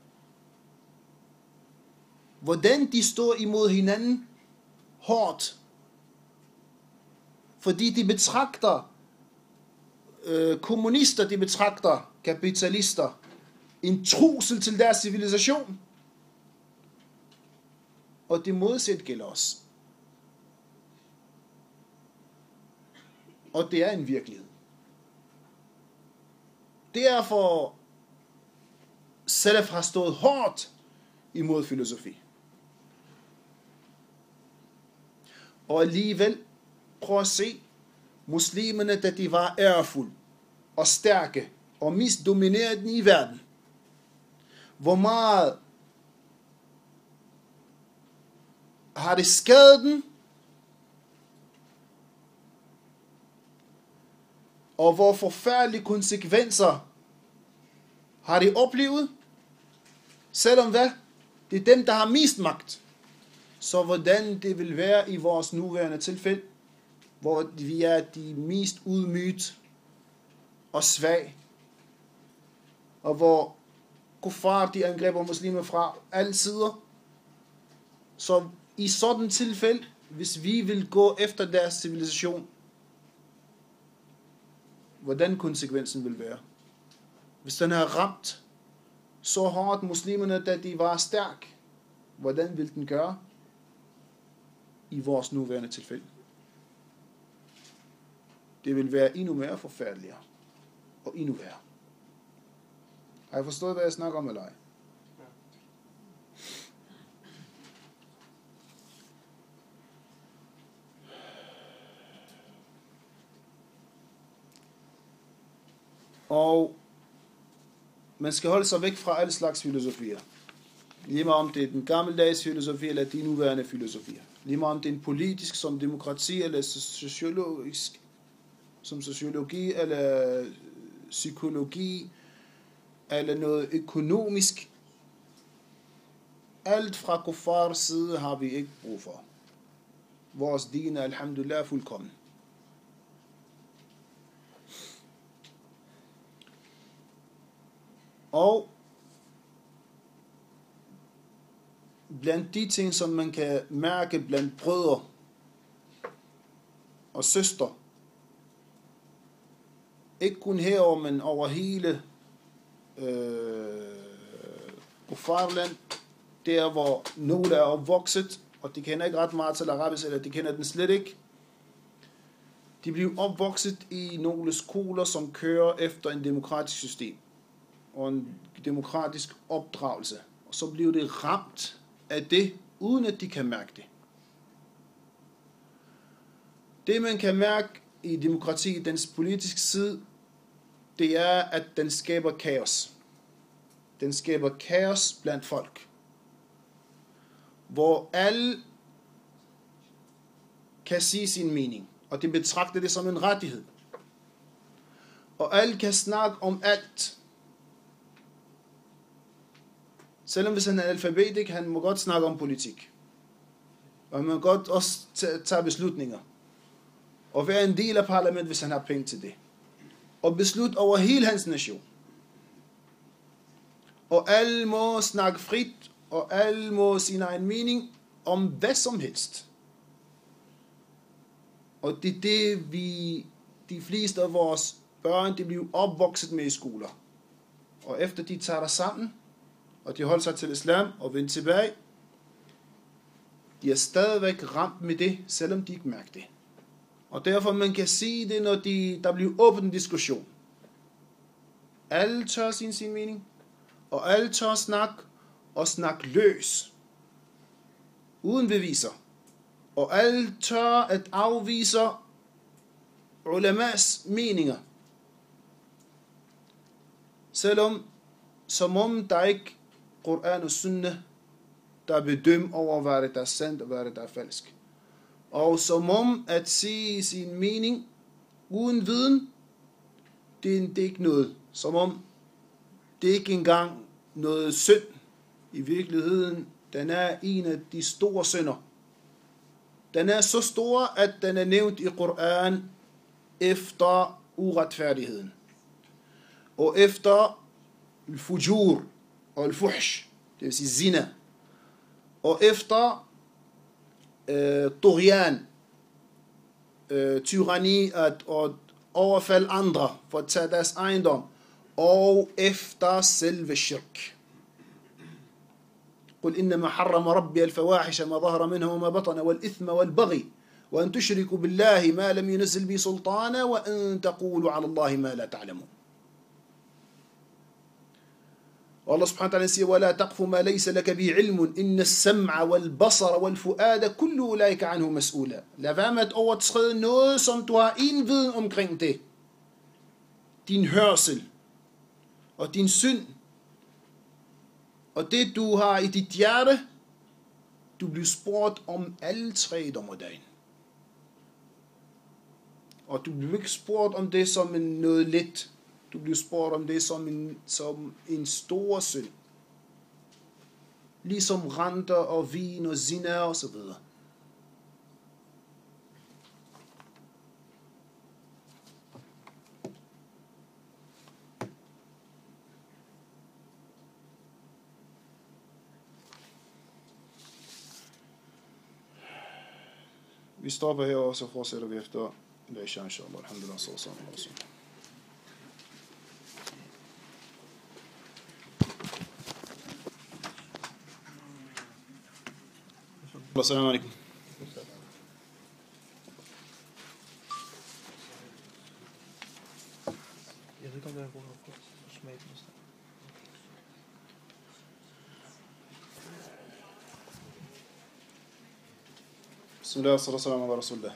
Hvordan de står imod hinanden hårdt. Fordi de betragter kommunister, de betragter kapitalister en trussel til deres civilisation. Og det modsat gælder os. Og det er en virkelighed. Derfor Salaf har stået hårdt imod filosofi. Og alligevel, prøv at se, muslimerne, da de var ærefulde og stærke og mest dominerende i verden, hvor meget har det skadet den, og hvor forfærdelige konsekvenser har de oplevet, selvom hvad? Det er dem, der har mest magt. Så hvordan det vil være i vores nuværende tilfælde, hvor vi er de mest udmygt og svag, og hvor kuffar, de angriber muslimer fra alle sider. Så i sådan tilfælde, hvis vi vil gå efter deres civilisation, hvordan konsekvensen vil være. Hvis den har ramt så hårdt muslimerne, da de var stærk, hvordan vil den gøre i vores nuværende tilfælde? Det vil være endnu mere forfærdeligere og endnu værre. Har I forstået, hvad jeg snakker om, eller ej? Og man skal holde sig væk fra alle slags filosofier. Lige meget om det er den gammeldags filosofi, eller de nuværende filosofier. Lige meget om det er en politisk, som demokrati, eller sociologisk, som sociologi, eller psykologi, eller noget økonomisk. Alt fra kuffars side har vi ikke brug for. vores din, alhamdulillah, er fuldkommen. Og blandt de ting, som man kan mærke blandt brødre og søstre, ikke kun herover, men over hele Kufarland, der hvor nogle er opvokset, og de kender ikke ret meget til arabisk, eller de kender den slet ikke. De bliver opvokset i nogle skoler, som kører efter en demokratisk system og en demokratisk opdragelse. Og så bliver det ramt af det, uden at de kan mærke det. Det man kan mærke i demokrati, dens politiske side, det er, at den skaber kaos. Den skaber kaos blandt folk, hvor alle kan sige sin mening, og de betragter det som en rettighed. Og alle kan snakke om alt. Selvom hvis han er alfabetik, han må godt snakke om politik. Og han må godt også tage beslutninger. Og være en del af parlamentet, hvis han har penge til det. Og beslutte over hele hans nation. Og alle må snakke frit, og alle må sin egen mening om hvad som helst. Og det er det, de fleste af vores børn, de bliver opvokset med i skoler. Og efter de tager der sammen, og de holder sig til islam og vender tilbage, de er stadigvæk ramt med det, selvom de ikke mærker det. Og derfor man kan sige det, når der bliver åbent en diskussion. Alle tør sin mening, og alle tør snakke løs, uden beviser. Og alle tør at afvise ulamas meninger. Selvom, som om der ikke Koran og Sunnah, der bedømmer over, hvad det er sandt og hvad det er falsk. Og som om at sige sin mening uden viden, det er ikke noget. Som om det ikke engang noget synd. I virkeligheden, den er en af de store synder. Den er så stor, at den er nævnt i Koran efter uretfærdigheden. Og efter al-fujur og al-fuhsh, det vil sige zina. Og efter tughyan, tyranni, at overfalde andre for at tage deres ejendom. Og efter selve shirk. قل إنما حرم ربي الفواحش ما ظهر منها وما بطن والإثم والبغي وأن تشركوا بالله ما لم ينزل به سلطانا وأن تقولوا على الله ما لا تعلمون. والله سبحانه وتعالى siger ولا تقف ما ليس لك به علم إن السمع والبصر والفؤاد كل أولئك عنه مسؤولا. Lad være med at overtræde noget, som du har en viden omkring det. Din hørsel og din syn. Og det du har i dit hjerte, du bliver spurgt om alle tre dommerdagen. Og du bliver ikke spurgt om det som noget let. Du bliver spurgt om det som en stor synd. Ligesom renter og vin og zina og så videre. Vi stopper her, og så fortsætter vi efter Isha, inshallah. Alhamdulillah, sallallahu alaihi wasallam. Assalamu alaikum. Jeg ved ikke, om jeg har fået smag på det. Bismillah, sallallahu alaihi wasallam.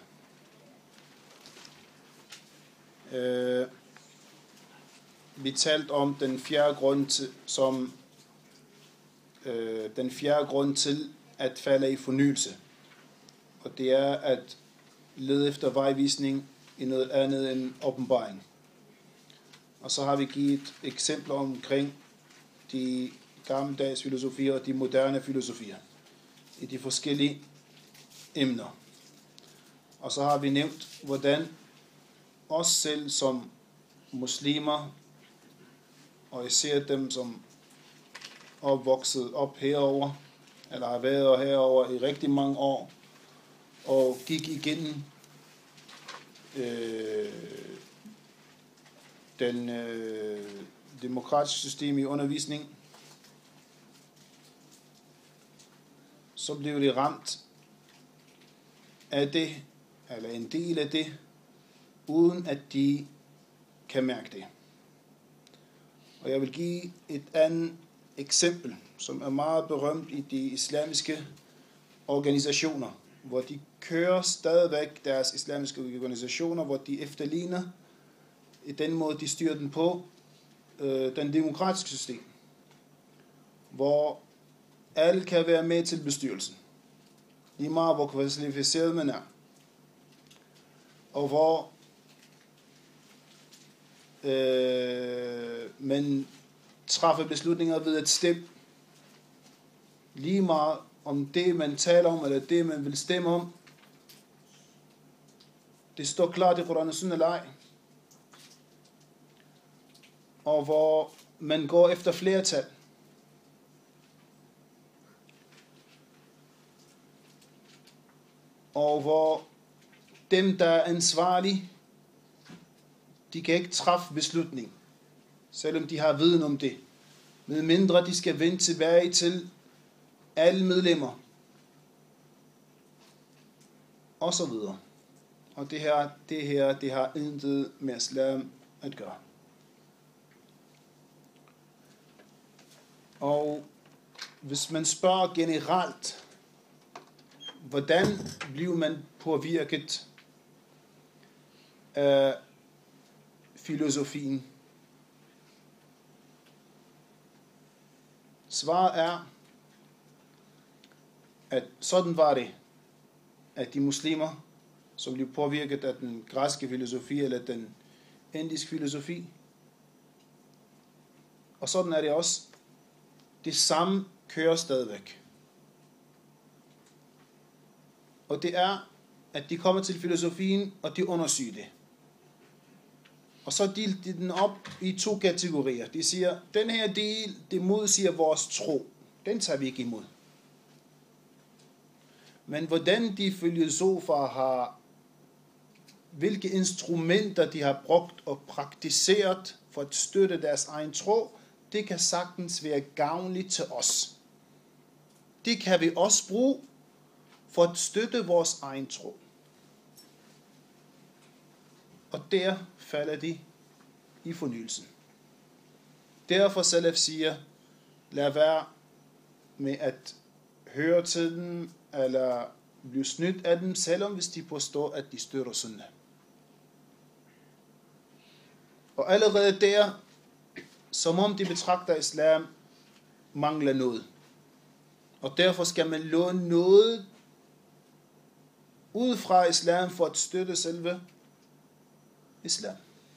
Vi talte om den fjerde grund til at falde i fornyelse. Og det er at lede efter vejvisning i noget andet end åbenbaring. Og så har vi givet eksempler omkring de gammeldags filosofier og de moderne filosofier i de forskellige emner. Og så har vi nævnt, hvordan os selv som muslimer, og især dem, som opvokset op herover, eller har været herover i rigtig mange år, og gik igennem den demokratiske system i undervisning, så blev de ramt af det, eller en del af det, uden at de kan mærke det. Og jeg vil give et andet eksempel, som er meget berømt i de islamiske organisationer, hvor de kører stadigvæk deres islamiske organisationer, hvor de efterligner i den måde, de styrer den på, den demokratiske system, hvor alle kan være med til bestyrelsen, lige meget hvor kvalificeret man er, og hvor man træffer beslutninger ved at stemme, lige meget om det man taler om, eller det man vil stemme om, det står klart i Koranen og Sunna eller ej, og hvor man går efter flertal. Og hvor dem, der er ansvarlige, de kan ikke træffe beslutning, selvom de har viden om det, med mindre de skal vende tilbage til alle medlemmer, og så videre. Og det her har intet med islam at gøre. Og hvis man spørger generelt, hvordan bliver man påvirket af filosofien? Svaret er, at sådan var det, at de muslimer, som blev påvirket af den græske filosofi eller den indiske filosofi, og sådan er det også, det samme kører stadigvæk. Og det er, at de kommer til filosofien, og de undersøger det. Og så deler de den op i 2 kategorier. De siger, den her del, det modsiger vores tro. Den tager vi ikke imod. Men hvordan de filosofer har, hvilke instrumenter de har brugt og praktiseret for at støtte deres egen tro, det kan sagtens være gavnligt til os. Det kan vi også bruge for at støtte vores egen tro. Og der falder de i fornyelsen. Derfor Salaf siger, lad være med at høre til dem, eller blive snydt af dem, selvom hvis de påstår, at de støtter sunna. Og allerede der, som om de betragter islam, mangler noget. Og derfor skal man låne noget ud fra islam for at støtte selve islam.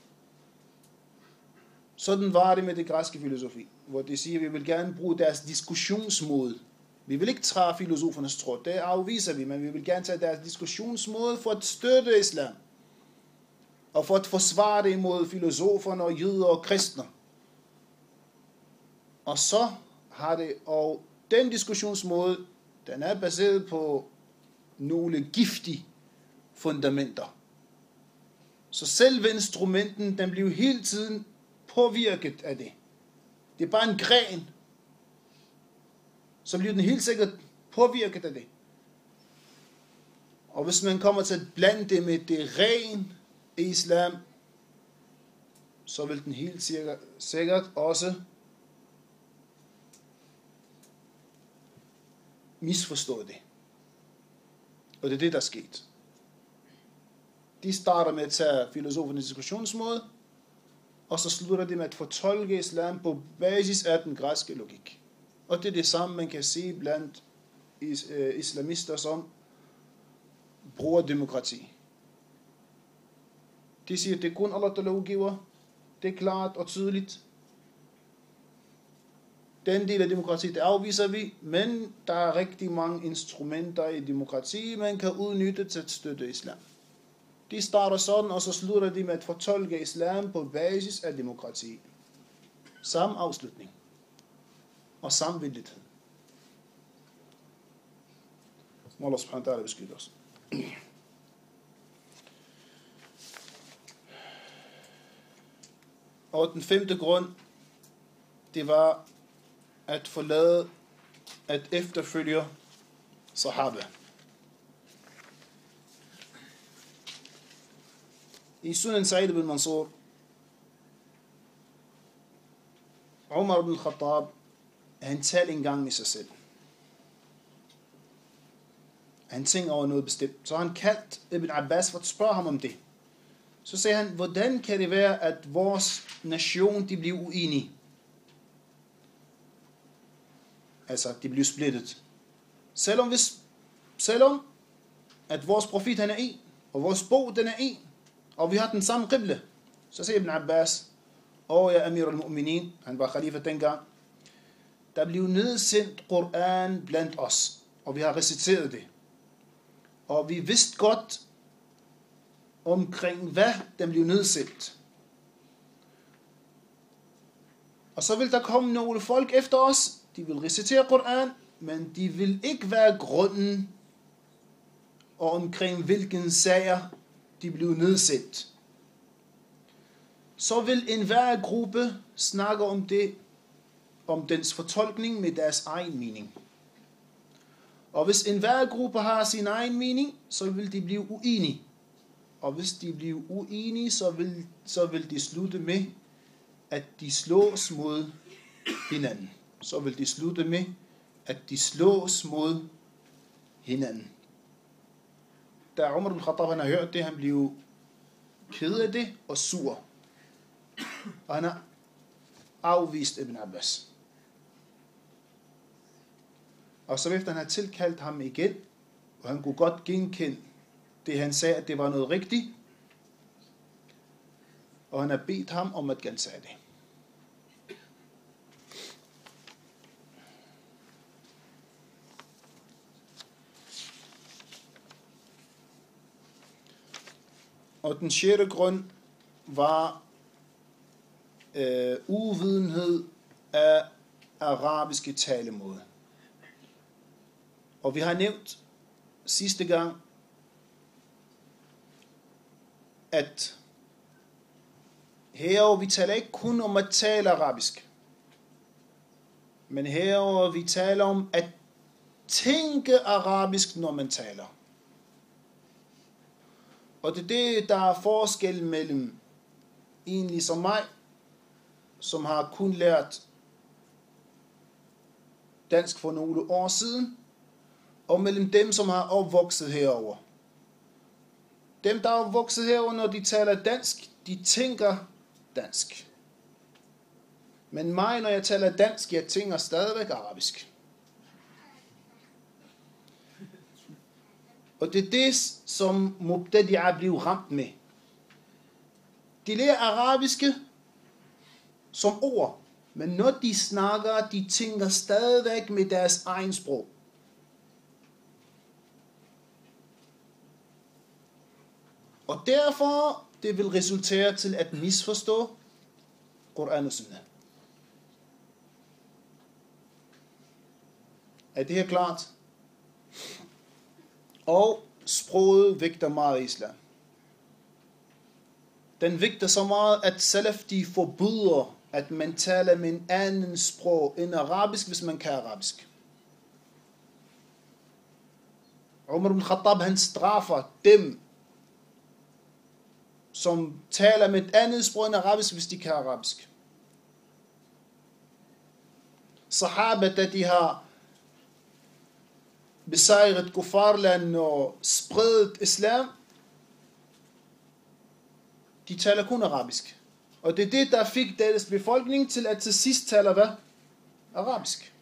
Sådan var det med det græske filosofi, hvor de siger, at vi vil gerne bruge deres diskussionsmåde. Vi vil ikke træde filosofernes tro, det afviser vi, men vi vil gerne tage deres diskussionsmåde for at støtte islam. Og for at forsvare det imod filosoferne og jøder og kristne. Og så har det, og den diskussionsmåde, den er baseret på nogle giftige fundamenter. Så selve instrumenten, den bliver hele tiden påvirket af det. Det er bare en gren, så bliver den helt sikkert påvirket af det. Og hvis man kommer til at blande det med det ren i islam, så vil den helt sikkert også misforstå det. Og det er det, der er sket. De starter med at tage filosofernes diskussionsmåde, og så slutter de med at fortolke islam på basis af den græske logik. Og det er det samme, man kan se blandt islamister, som bruger demokrati. De siger, at det er kun Allah, der lovgiver. Det er klart og tydeligt. Den del af demokrati, det afviser vi, men der er rigtig mange instrumenter i demokrati, man kan udnytte til at støtte islam. de starter sådan, og så slutter de med at fortolke islam på basis af demokrati. Samme afslutning. Og samme villighed. Må Allah subhanahu wa ta'ala beskytte os. Og den femte grund, det var at forlade, at efterfølge sahaba. I Sunan Sa'id ibn Mansur, Umar ibn Khattab, han talte engang i sig selv. Han tænker over noget bestemt. Så han kaldte Ibn Abbas for at spørge ham om det. Så sagde han, hvordan kan det være, at vores nation, de bliver uenige? Altså, de bliver splittet. Selvom at vores profet, han er en, og vores bog, den er en, og vi har den samme qible. Så siger Ibn Abbas, ja Amir al-Mu'minin, han var khalifa dengang, der blev nedsendt Koran blandt os, og vi har reciteret det. Og vi vidste godt omkring, hvad den blev nedsendt. Og så vil der komme nogle folk efter os, de vil recitere Koran, men de vil ikke være grunden, og omkring hvilken sager de blev nedsendt. Så vil enhver gruppe snakke om det, om dens fortolkning med deres egen mening. Og hvis enhver gruppe har sin egen mening, så vil de blive uenige. Og hvis de bliver uenige, så vil de slutte med, at de slås mod hinanden. Så vil de slutte med, at de slås mod hinanden. Da Umar ibn Khattab, han har hørt det, han blev ked af det og sur. Og han har afvist Ibn Abbas. Og så efter han har tilkaldt ham igen, og han kunne godt genkende det, han sagde, at det var noget rigtigt, og han har bedt ham om at gentage det. Og den sjette grund var uvidenhed af arabiske talemåde. Og vi har nævnt sidste gang, at herover vi taler ikke kun om at tale arabisk, men herover vi taler om at tænke arabisk, når man taler. Og det er det, der er forskel mellem en ligesom mig, som har kun lært dansk for nogle år siden, og mellem dem, som har opvokset herover. Dem, der er opvokset herover, når de taler dansk, de tænker dansk. Men mig, når jeg taler dansk, jeg tænker stadigvæk arabisk. Og det er det, som Mubtadi'a blev ramt med. De lærer arabiske som ord, men når de snakker, de tænker stadigvæk med deres egen sprog. Og derfor, det vil resultere til at misforstå Koran og Sunnah. Er det her klart? Og sproget vægter meget i islam. Den vægter så meget, at salaf de forbyder, at man taler med en anden sprog end arabisk, hvis man kan arabisk. Umar ibn Khattab, han straffer dem, som taler med et andet sprog end arabisk, hvis de kan arabisk. Sahaba, da de har besejret kuffarland og spredt islam, de taler kun arabisk. Og det er det, der fik deres befolkning til at til sidst tale hvad? Arabisk.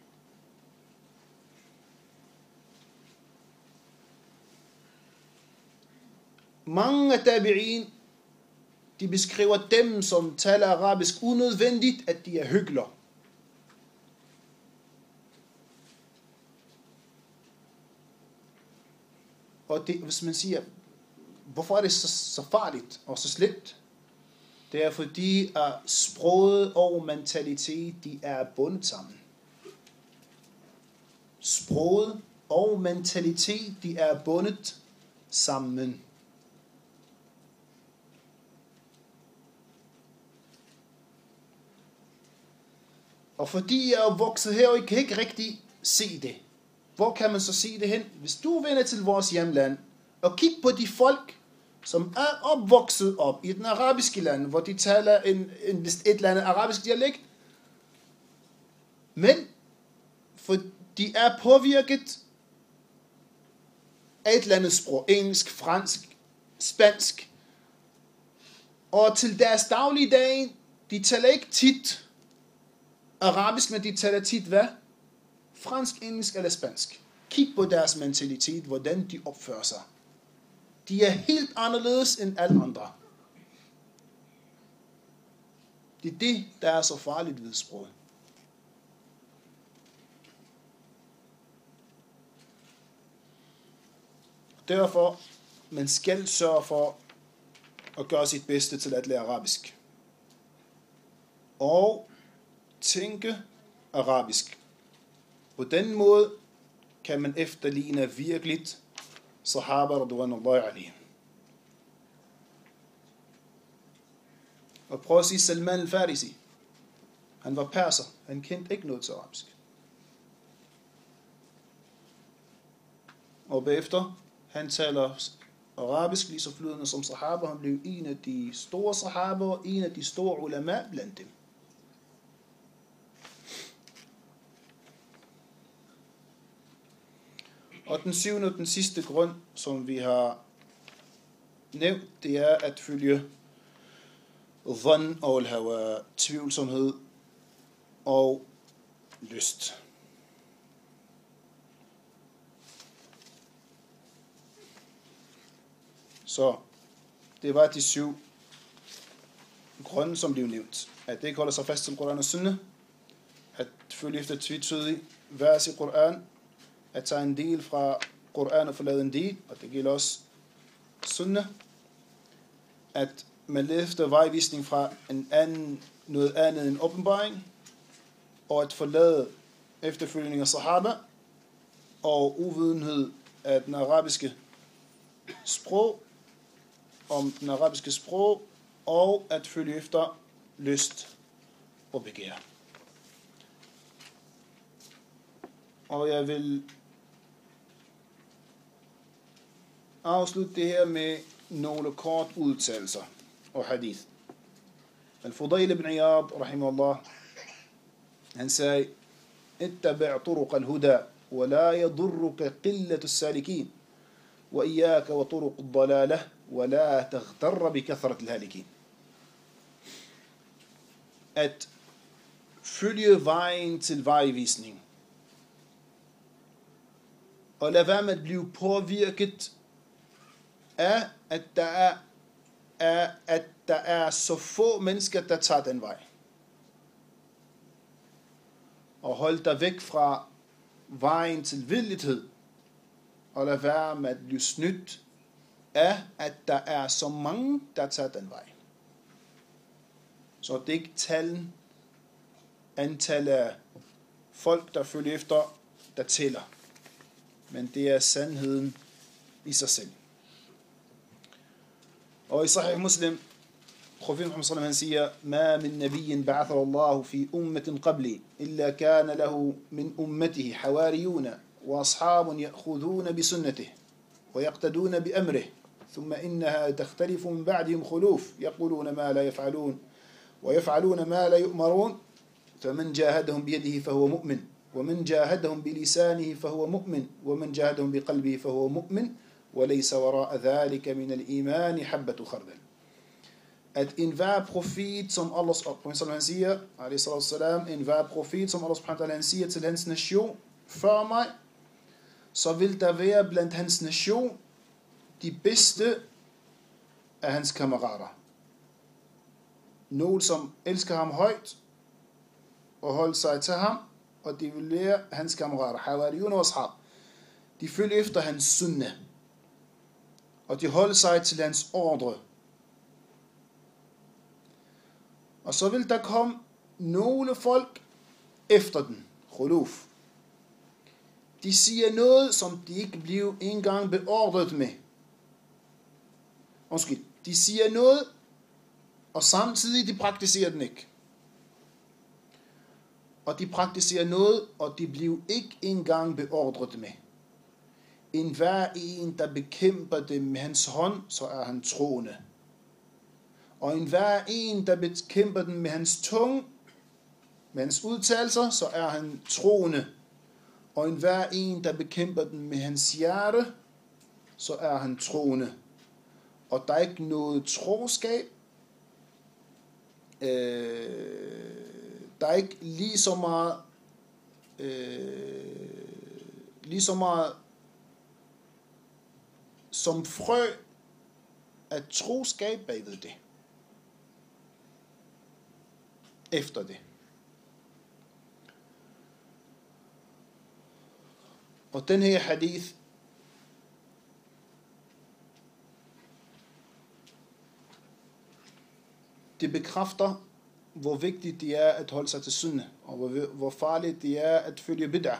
Mange af tabi'in, de beskriver dem, som taler arabisk, unødvendigt, at de er hyggelige. Og det, hvis man siger, hvorfor er det så farligt og så slemt? Det er fordi, at sproget og mentalitet, de er bundet sammen. Sproget og mentalitet, de er bundet sammen. Og fordi jeg er vokset her, og jeg kan ikke rigtig se det. Hvor kan man så se det hen? Hvis du vender til vores hjemland, og kig på de folk, som er opvokset op i den arabiske land, hvor de taler et eller andet arabisk dialekt, men for de er påvirket af et eller andet sprog, engelsk, fransk, spansk, og til deres daglige dag, de taler ikke tit arabisk, men de taler tit hvad? Fransk, engelsk eller spansk. Kig på deres mentalitet, hvordan de opfører sig. De er helt anderledes end alle andre. Det er det, der er så farligt ved sproget. Derfor, man skal sørge for at gøre sit bedste til at lære arabisk. Og tænke arabisk. På den måde kan man efterligne virkeligt sahaba radwanullahi alayhim. Og prøv at sige Salman al-Farisi. Han var perser. Han kendte ikke noget til arabisk. Og bagefter, han taler arabisk lige så flydende som sahaba. Han blev en af de store sahaba og en af de store ulama blandt dem. Og den syvende og den sidste grund, som vi har nævnt, det er at følge dhann og al-hawa, tvivlsomhed og lyst. Så det var de 7 grunde, som blev nævnt. At det ikke holder sig fast til Koran og Sunna, at følge efter tvetydige vers i Koran, at tage en del fra Koran og forlade en del, og det gælder også Sunna, at man leder efter vejvisning fra noget andet end åbenbaring, og at forlade efterfølgning af sahaba, og uvidenhed af den arabiske sprog, om den arabiske sprog, og at følge efter lyst og begær. Og jeg vil afslutte det her med nogle kort udtalelser og hadith. Al-Fudayl ibn Iyad, rahimahullah, han sagde, اتبع طرق الهدى ولا يضرك قلة السالكين وإياك وطرق الضلالة ولا تغتر بكثرة الهالكين. At følge vejen til vejvisning og lad være med at blive påvirket af, at der er så få mennesker, der tager den vej. Og hold dig væk fra vejen til villighed, og lad være med at blive snydt af, at der er så mange, der tager den vej. Så det er ikke antal af folk, der følger efter, der tæller. Men det er sandheden i sig selv. Og i Sahih Muslim, profeten Muhammad sallallahu alaihi wasallam siger, ma min nabiyyin ba'athahu Allah fi ummatin qabli illa kana lahu min ummatihi hawariyun wa ashabun ya'khuduna bi sunnatihi wa yaqtaduna bi amrihi thumma innaha takhtalifu min ba'dihim khuluf yaquluna ma la yaf'alun wa yaf'aluna ma la yu'marun faman jahadahum bi yadihi fahuwa mu'min ومن جاهدهم بلسانه فهو مؤمن ومن جاهدهم بقلبه فهو مؤمن وليس وراء ذلك من الإيمان حبة خردل. At enhver profet, som Allah subhanahu siger, enhver profet, som Allah subhanahu siger til hans nation, før mig, så vil der være blandt hans nation de bedste af hans kammerater. Nogle, som elsker ham højt og holder sig til ham, og de vil være hans kammerater, hawariyun og ashab. De følger efter hans sunna. og de holdt sig til hans ordre. Og så vil der komme nogle folk efter den, khuluf. De siger noget, som de ikke blev engang beordret med. De siger noget, og samtidig de praktiserer den ikke. Og de praktiserer noget, og de blev ikke engang beordret med. En hver en, der bekæmper det med hans hånd, så er han troende. Og en hver en, der bekæmper den med hans tunge, med hans udtalelser, så er han troende. Og en hver en, der bekæmper den med hans hjerte, så er han troende. Og der er ikke noget troskab. Der er ikke lige så meget som frø af troskab bagved det. Efter det. Og den her hadith, det bekræfter, hvor vigtigt det er at holde sig til sunne, og hvor farligt det er at følge bid'ah.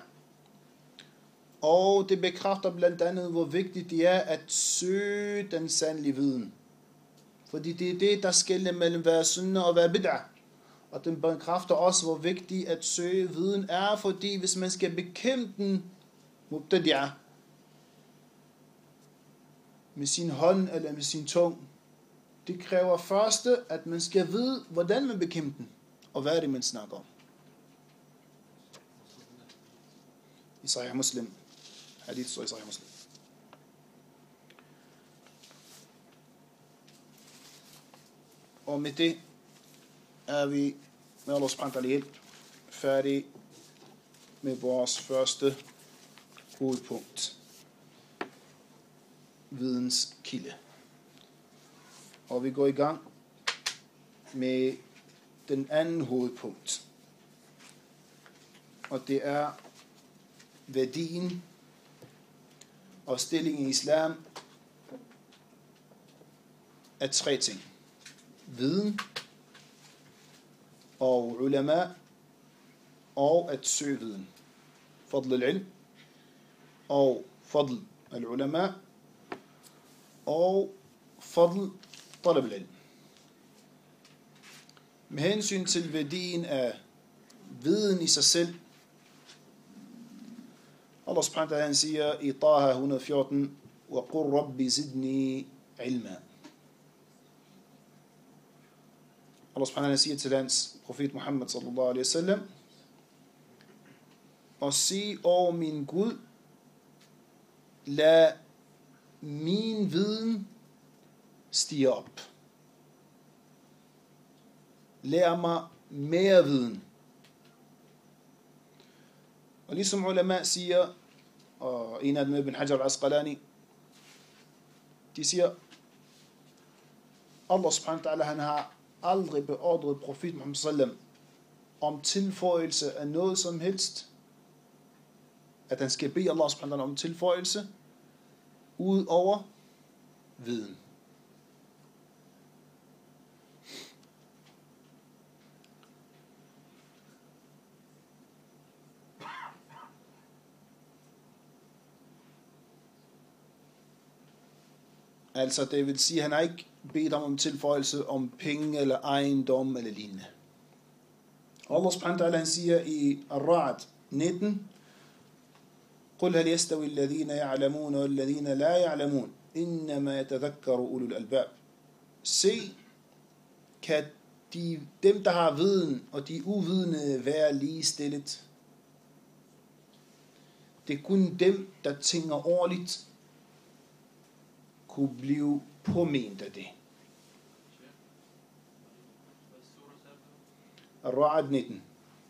Og det bekræfter blandt andet, hvor vigtigt det er at søge den sandlige viden. Fordi det er det, der skelner mellem hvad er sunne og hvad er bid'ah. Og den bekræfter også, hvor vigtigt at søge viden er, fordi hvis man skal bekæmpe den mubtadi'ah med sin hånd eller med sin tunge, det kræver først, at man skal vide, hvordan man bekæmper den, og hvad er det, man snakker om. I Sahih Muslim. Hadith står i Sahih Muslim. Og med det er vi med Allah subhanahu wa ta'ala hjælp færdige med vores første hovedpunkt. Videns kilde. Og vi går i gang med den anden hovedpunkt. Og det er værdien og stillingen i islam af tre ting. Viden og ulama og at søge viden. Fadl al-ilm og fadl al-ulama og fadl talab al-ilm. Med hensyn til værdien af viden i sig selv, Allah subhanahu wa ta'ala siger i Taha 114, وَقُلْ رَبِّ زِدْنِي عِلْمًا. Allah subhanahu wa ta'ala siger til hans profet Muhammad sallallahu alaihi wasallam, og sig, o min Gud, lad min viden stige op. Lær mig mere viden. Og ligesom ulama siger, og en af dem Ibn Hajar al-Asqalani, de siger, Allah subhanahu wa ta'ala, han har aldrig beordret profet Muhammad sallam om tilføjelse af noget som helst, at han skal bede Allah subhanahu wa ta'ala om tilføjelse ud over viden. Altså det vil sige, at han har ikke bedt ham om tilføjelse om penge eller ejendom eller lignende. Allah subhanahu wa ta'ala, han siger i Ar-Ra'd 19, قُلْ هَلْ يَسْتَوِي الَّذِينَ يَعْلَمُونَ وَالَّذِينَ لَا يَعْلَمُونَ إِنَّمَا يَتَذَكَّرُ أُولُو الْأَلْبَابِ. Se, kan dem, der har viden, og de uvidende være ligestillet? Det er kun dem, der tænker ordentligt, kunne blive påmindet af det. Ar-Ra'd 19.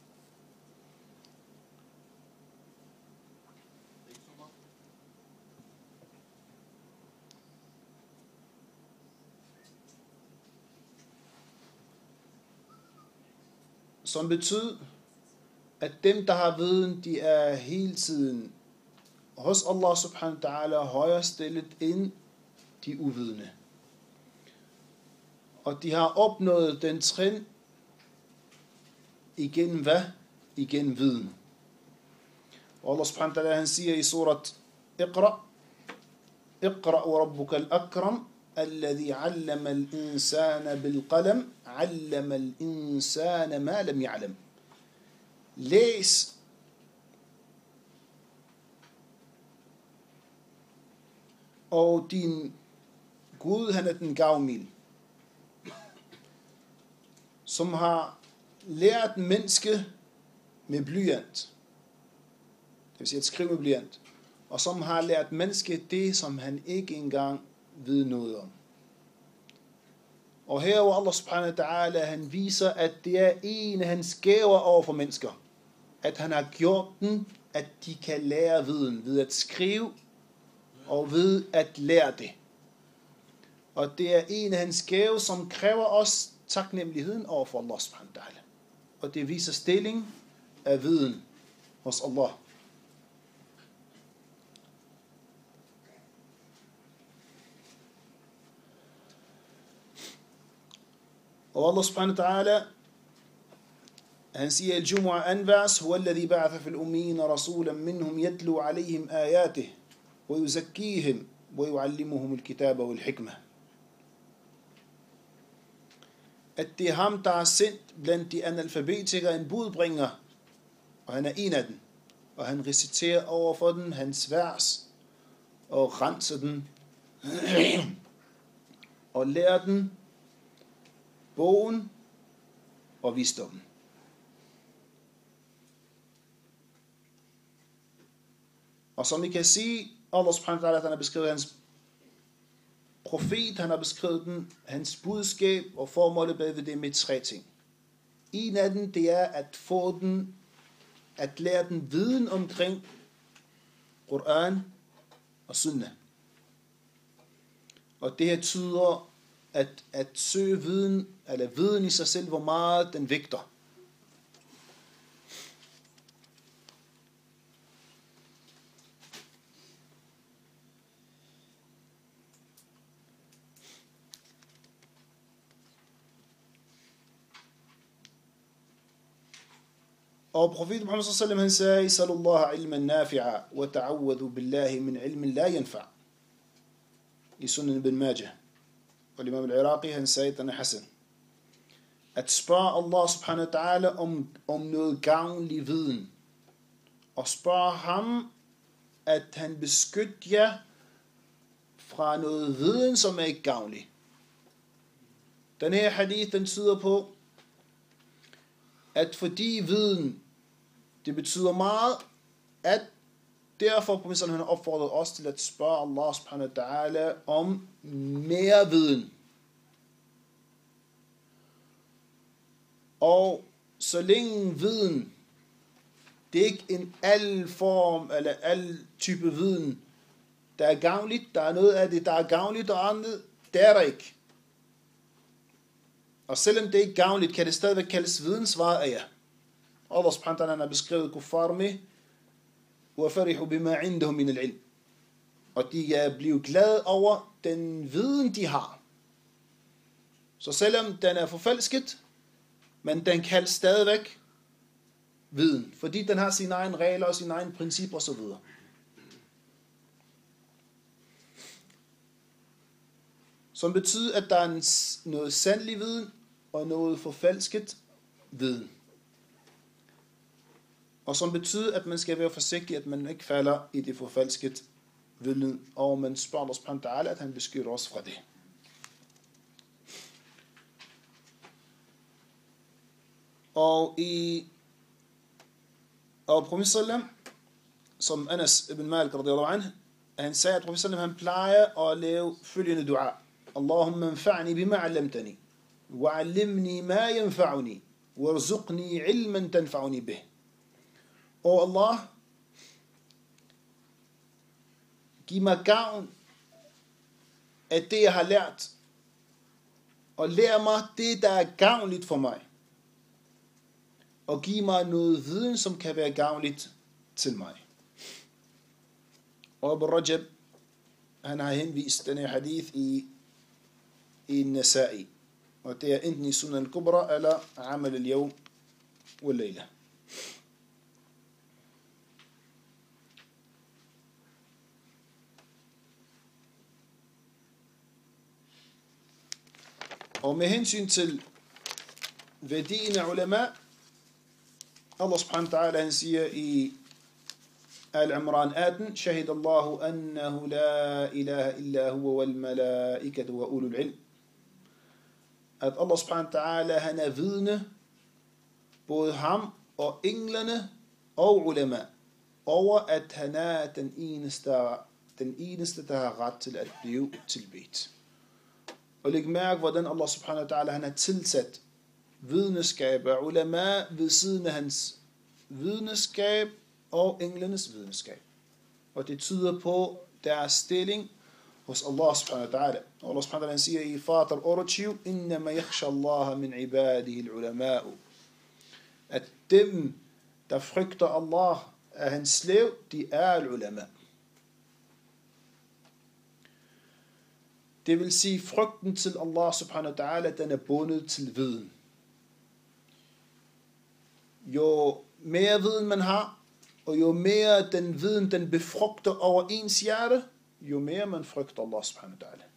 Som betyder, at dem, der har viden, de er hele tiden hos Allah subhanahu wa ta'ala højere stillet end de uvidende. Og de har opnået den trin igennem hvad? Igennem viden. Og Allah subhanahu wa ta'ala, han siger i surat Iqra, Iqra wa rabbuka al-akram, alladhi allama al-insana bil-qalam, allama al-insana ma lam ya'lam. Læs og din Gud, han er den gavmild, som har lært menneske med blyant, det vil sige at skrive med blyant, og som har lært menneske det, som han ikke engang ved noget om. Og her hvor Allah subhanahu wa ta'ala, han viser, at det er en af hans gaver over for mennesker, at han har gjort den, at de kan lære viden ved at skrive og ved at lære det. Og det er en af hans gaver, som kræver os taknemmeligheden over for Allah subhanahu wa ta'ala. Og det viser stilling af viden hos Allah. Og Allah subhanahu wa ta'ala, han siger i Jumu'ah anvers, huwa alladhi ba'atha fil ummiyina rasulan minhum yatlu alayhim ayatih wa yuzakkihim wa yuallimuhum al-kitaba wal hikmah. At det er ham, der er sendt blandt de analfabetikere en budbringer, og han er en af dem, og han reciterer over for den hans vers, og renser den, og lærer den bogen og visdommen. Og som I kan sige, Allah subhanahu wa ta'ala, han har beskrevet hans profet, han har beskrevet den, hans budskab og formålet bag det med 3 ting. En af dem, det er at få den, at lære den viden omkring Koran og Sunnah. Og det her tyder at søge viden, eller viden i sig selv, hvor meget den vægter. Og profeten Muhammad sallallahu alaihi wasallam, han sagde, sallallahu ilman nafi'a wa ta'awwadhu billahi min ilmin la yanfa'. I Sunan ibn Majah. Og Imam al-Iraqi, han sagde, den er Hassan. At spørge Allah subhanahu wa ta'ala om noget gavnlig viden. Og spørge ham, at han beskytter jer fra noget viden, som er ikke gavnlig. Den her hadith, den tyder på, at fordi viden, det betyder meget, at derfor profeten har opfordret os til at spørge Allah subhanahu wa ta'ala om mere viden. Og så længe viden, det er ikke en al form eller al type viden, der er gavnligt, der er noget af det, der er gavnligt, og andet, det er der ikke. Og selvom det ikke er gavnligt, kan det stadigvæk kaldes viden, svaret er ja. Allah subhanahu wa ta'ala har beskrevet kuffar med, وَفَرِحُوا بِمَا عِنْدَهُمْ مِنَ الْعِلْمِ. Og de er blevet glade over den viden, de har. Så selvom den er forfalsket, men den kan stadigvæk viden, fordi den har sine egne regler og sine egne principper osv. Som betyder, at der er noget sandelig viden og noget forfalsket viden. Og som betyder, at man skal være forsigtig, at man ikke falder i det forfalsket viden, og man spørger Allah subhanahu wa ta'ala, at han beskytter os fra det. Og profeten sallam, som Anas ibn Malik radiyallahu anhu, han sagde, at profeten sallam, han plejer at lave følgende dua. Allahumma anfa'ni bima 'allamtani, wa'allimni ma yanfa'uni, warzuqni ilman tanfa'uni bih. Og Allah, giv mig gavn af det, jeg har lært, og lær mig det, der er gavnligt for mig. Og giv mig noget viden, som kan være gavnligt til mig. Og Abu Rajab, han har henvist denne hadith i Nasa'i. Og det er enten i Sunan al-Kubra eller Amal al-Yawm wal-Layla. Og med hensyn til værdien af ulama, Allah subhanahu wa ta'ala han siger i Al-Imran 18, Shahid Allahu annahu la ilaha illa huwa wal malaikatu wa ulul ilm. At Allah subhanahu wa ta'ala han er vidne, både ham og englene og ulama, over at han er den eneste, der har ret til at blive tilbedt. Og læg mærke, hvordan Allah subhanahu wa ta'ala han har tilsat vidneskab af ulama ved siden af hans vidneskab og englenes vidneskab. Og det tyder på deres stilling hos Allah subhanahu wa ta'ala. Allah subhanahu wa ta'ala siger i Fatir 28, Innama yakhsha Allah min ibadihi al-ulama'u. At dem, der frygter Allah af hans slav, de er al-ulama. Det vil sige, frygten til Allah subhanahu wa ta'ala, den er bundet til viden. Jo mere viden man har, og jo mere den viden, den befrugter over ens hjerte, jo mere man frygter Allah subhanahu wa ta'ala.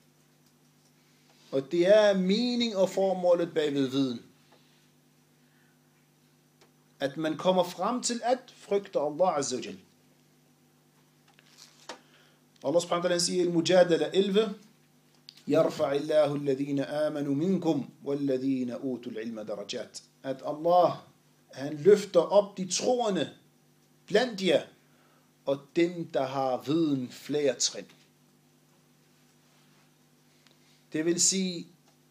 Og det er mening og formålet bagved viden. At man kommer frem til at frygte Allah azza wa jal. Allah subhanahu wa ta'ala siger i Al-Mujadala 11, يرفع الله الذين آمنوا منكم والذين أوتوا العلم درجات. At Allah, han løfter op de troende blandt jer, og dem, der har viden, flere trin. Det vil sige,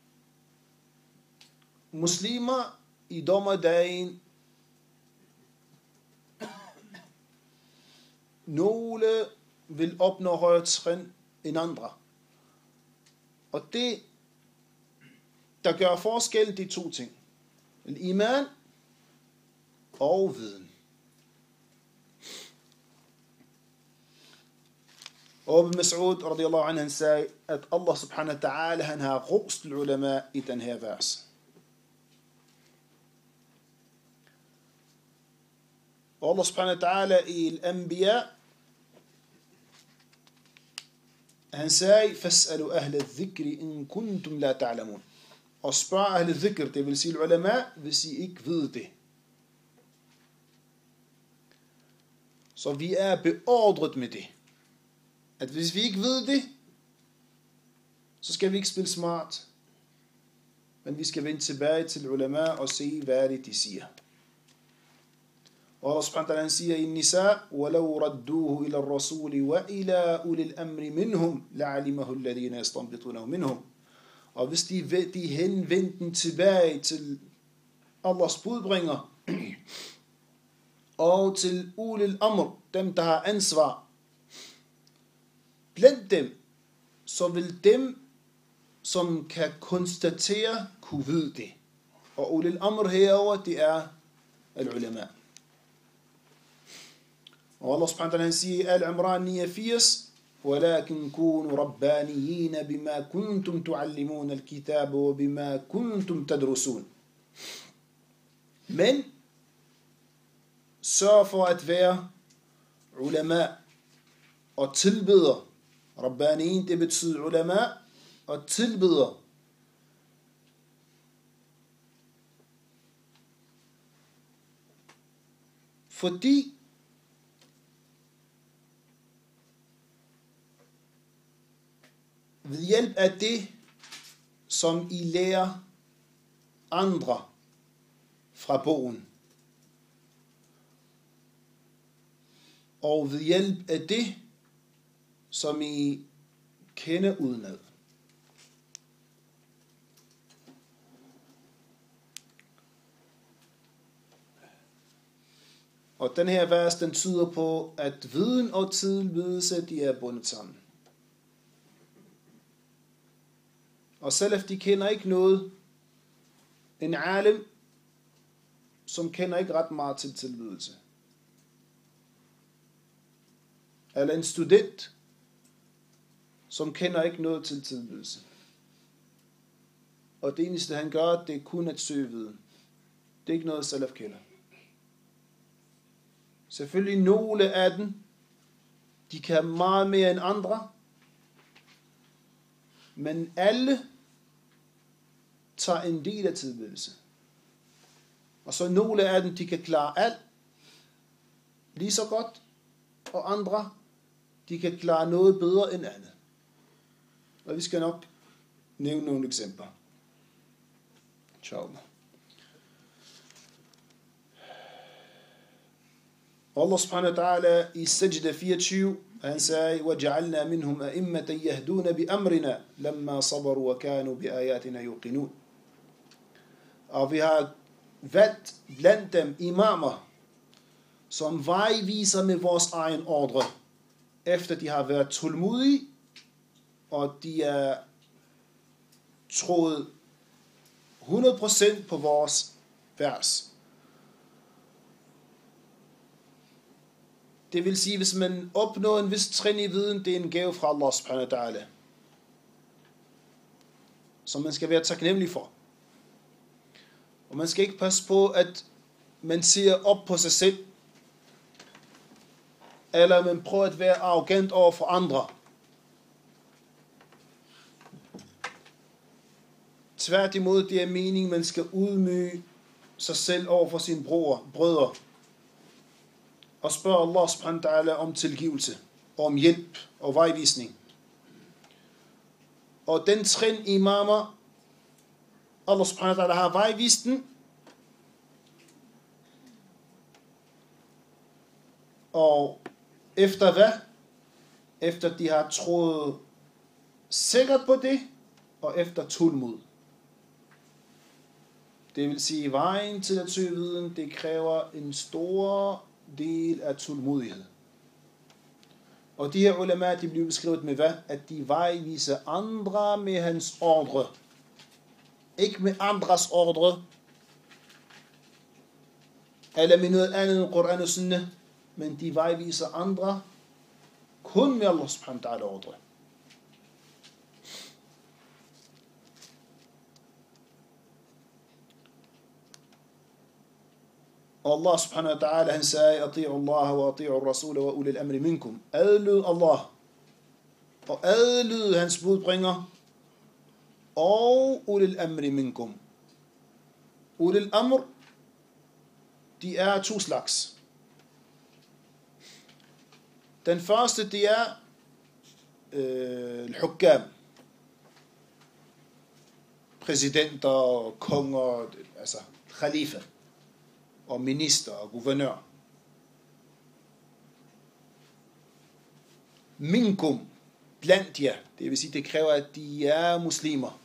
muslimer i dommerdagen, nogle vil opnå højere trin end andre. Og det, der gør forskel, det er to ting. Iman og viden. Og Ibn Mas'ud radiyallahu anhu, han sagde, at Allah subhanahu wa ta'ala, han har rost ulama i den her vers. Og Allah subhanahu wa ta'ala i Al-Anbiya, han sagde, fas'alu ahle dhikri in kuntum la ta'lamun. Og spørg ahle dhikr, det vil sige ulama, hvis I ikke ved det. Så vi er beordret med det. At hvis vi ikke ved det, så skal vi ikke spille smart. Men vi skal vende tilbage til ulama og se, hvad det de siger. Og Allah subhanahu wa ta'ala siger i Nisa, وَلَوْ رَدُّوهُ إِلَى الرَّسُولِ وَإِلَى أُولِي الْأَمْرِ مِنْهُمْ لَعَلِمَهُ الَّذِينَ يَسْتَنبِطُونَهُ مِنْهُمْ. Og hvis de henvendte den tilbage til Allahs budbringer, og til ulil amr, dem der har ansvar, blandt dem, så vil dem, som kan konstatere, kunne vide det. Og ulil amr herover, det er al-ulama. Og Allah subhanahu wa ta'ala siger i Al-Imran 89, وَلَكِنْ كُونُوا رَبَّانِيِّينَ بِمَا كُنْتُمْ تُعَلِّمُونَ الْكِتَابَ وَبِمَا كُنْتُمْ تَدْرُسُونَ. Men sørg for at være ulama og tilbeder. Rabbaniin, det betyder ulama og tilbeder. Fordi ved hjælp af det, som I lærer andre fra bogen, og ved hjælp af det, som I kender udenad. Og den her vers, den tyder på, at viden og tilbedelse, de er bundet sammen. Og salaf, de kender ikke noget. En alim, som kender ikke ret meget til tilbedelse. Eller en student, som kender ikke noget til tilbedelse. Og det eneste han gør, det er kun at søge viden. Det er ikke noget salaf kender. Selvfølgelig nogle af dem, de kan meget mere end andre, men alle tager en del af tilbedelse. Og så nogle af dem, de kan klare alt lige så godt, og andre, de kan klare noget bedre end andet. Og vi skal nok nævne nogle eksempler. Inshallah. Allah subhanahu wa ta'ala i Sajda 24, han sagde, وَجَعَلْنَا مِنْهُمْ أَئِمَّةً يَهْدُونَ بِأَمْرِنَا لَمَّا صَبَرُوا وَكَانُوا بِآيَاتِنَا يُوقِنُونَ. Og vi har valgt blandt dem imamer, som vejviser med vores egen ordre, efter de har været tålmodige, og de er troet 100% på vores vers. Det vil sige, hvis man opnår en vis trin i viden, det er en gave fra Allah subhanahu wa ta'ala, som man skal være taknemmelig for. Og man skal ikke passe på, at man ser op på sig selv, eller man prøver at være arrogant over for andre. Tværtimod, det er meningen, man skal udmyge sig selv over for sine brødre, og spørge Allah subhanahu wa ta'ala om tilgivelse, og om hjælp og vejvisning. Og den trin imamer, Allah subhanahu wa ta'ala har vejvist den, og efter hvad? Efter de har troet sikkert på det, og efter tålmod. Det vil sige, vejen til at søge viden, det kræver en stor del af tålmodighed. Og de her ulema, de bliver beskrevet med hvad? At de vejviser andre med hans ordre. Ikke med andres ordre, eller med noget andet end Koran og Sunnah, men de vejviser andre kun med Allah subhanahu wa ta'ala ordre. Allah subhanahu wa ta'ala, han sagde, ati'u Allah wa ati'u Rasul wa ulil amri minkum. Adlyd Allah, og adlyd hans budbringer, og ulil amri minkum. Ulil amr, de er to slags. Den første, det er al-hukam. Præsidenter, konger, altså khalifa, og minister og guvernør. Minkum, blandt jer. Det vil sige, det kræver, at de er muslimer.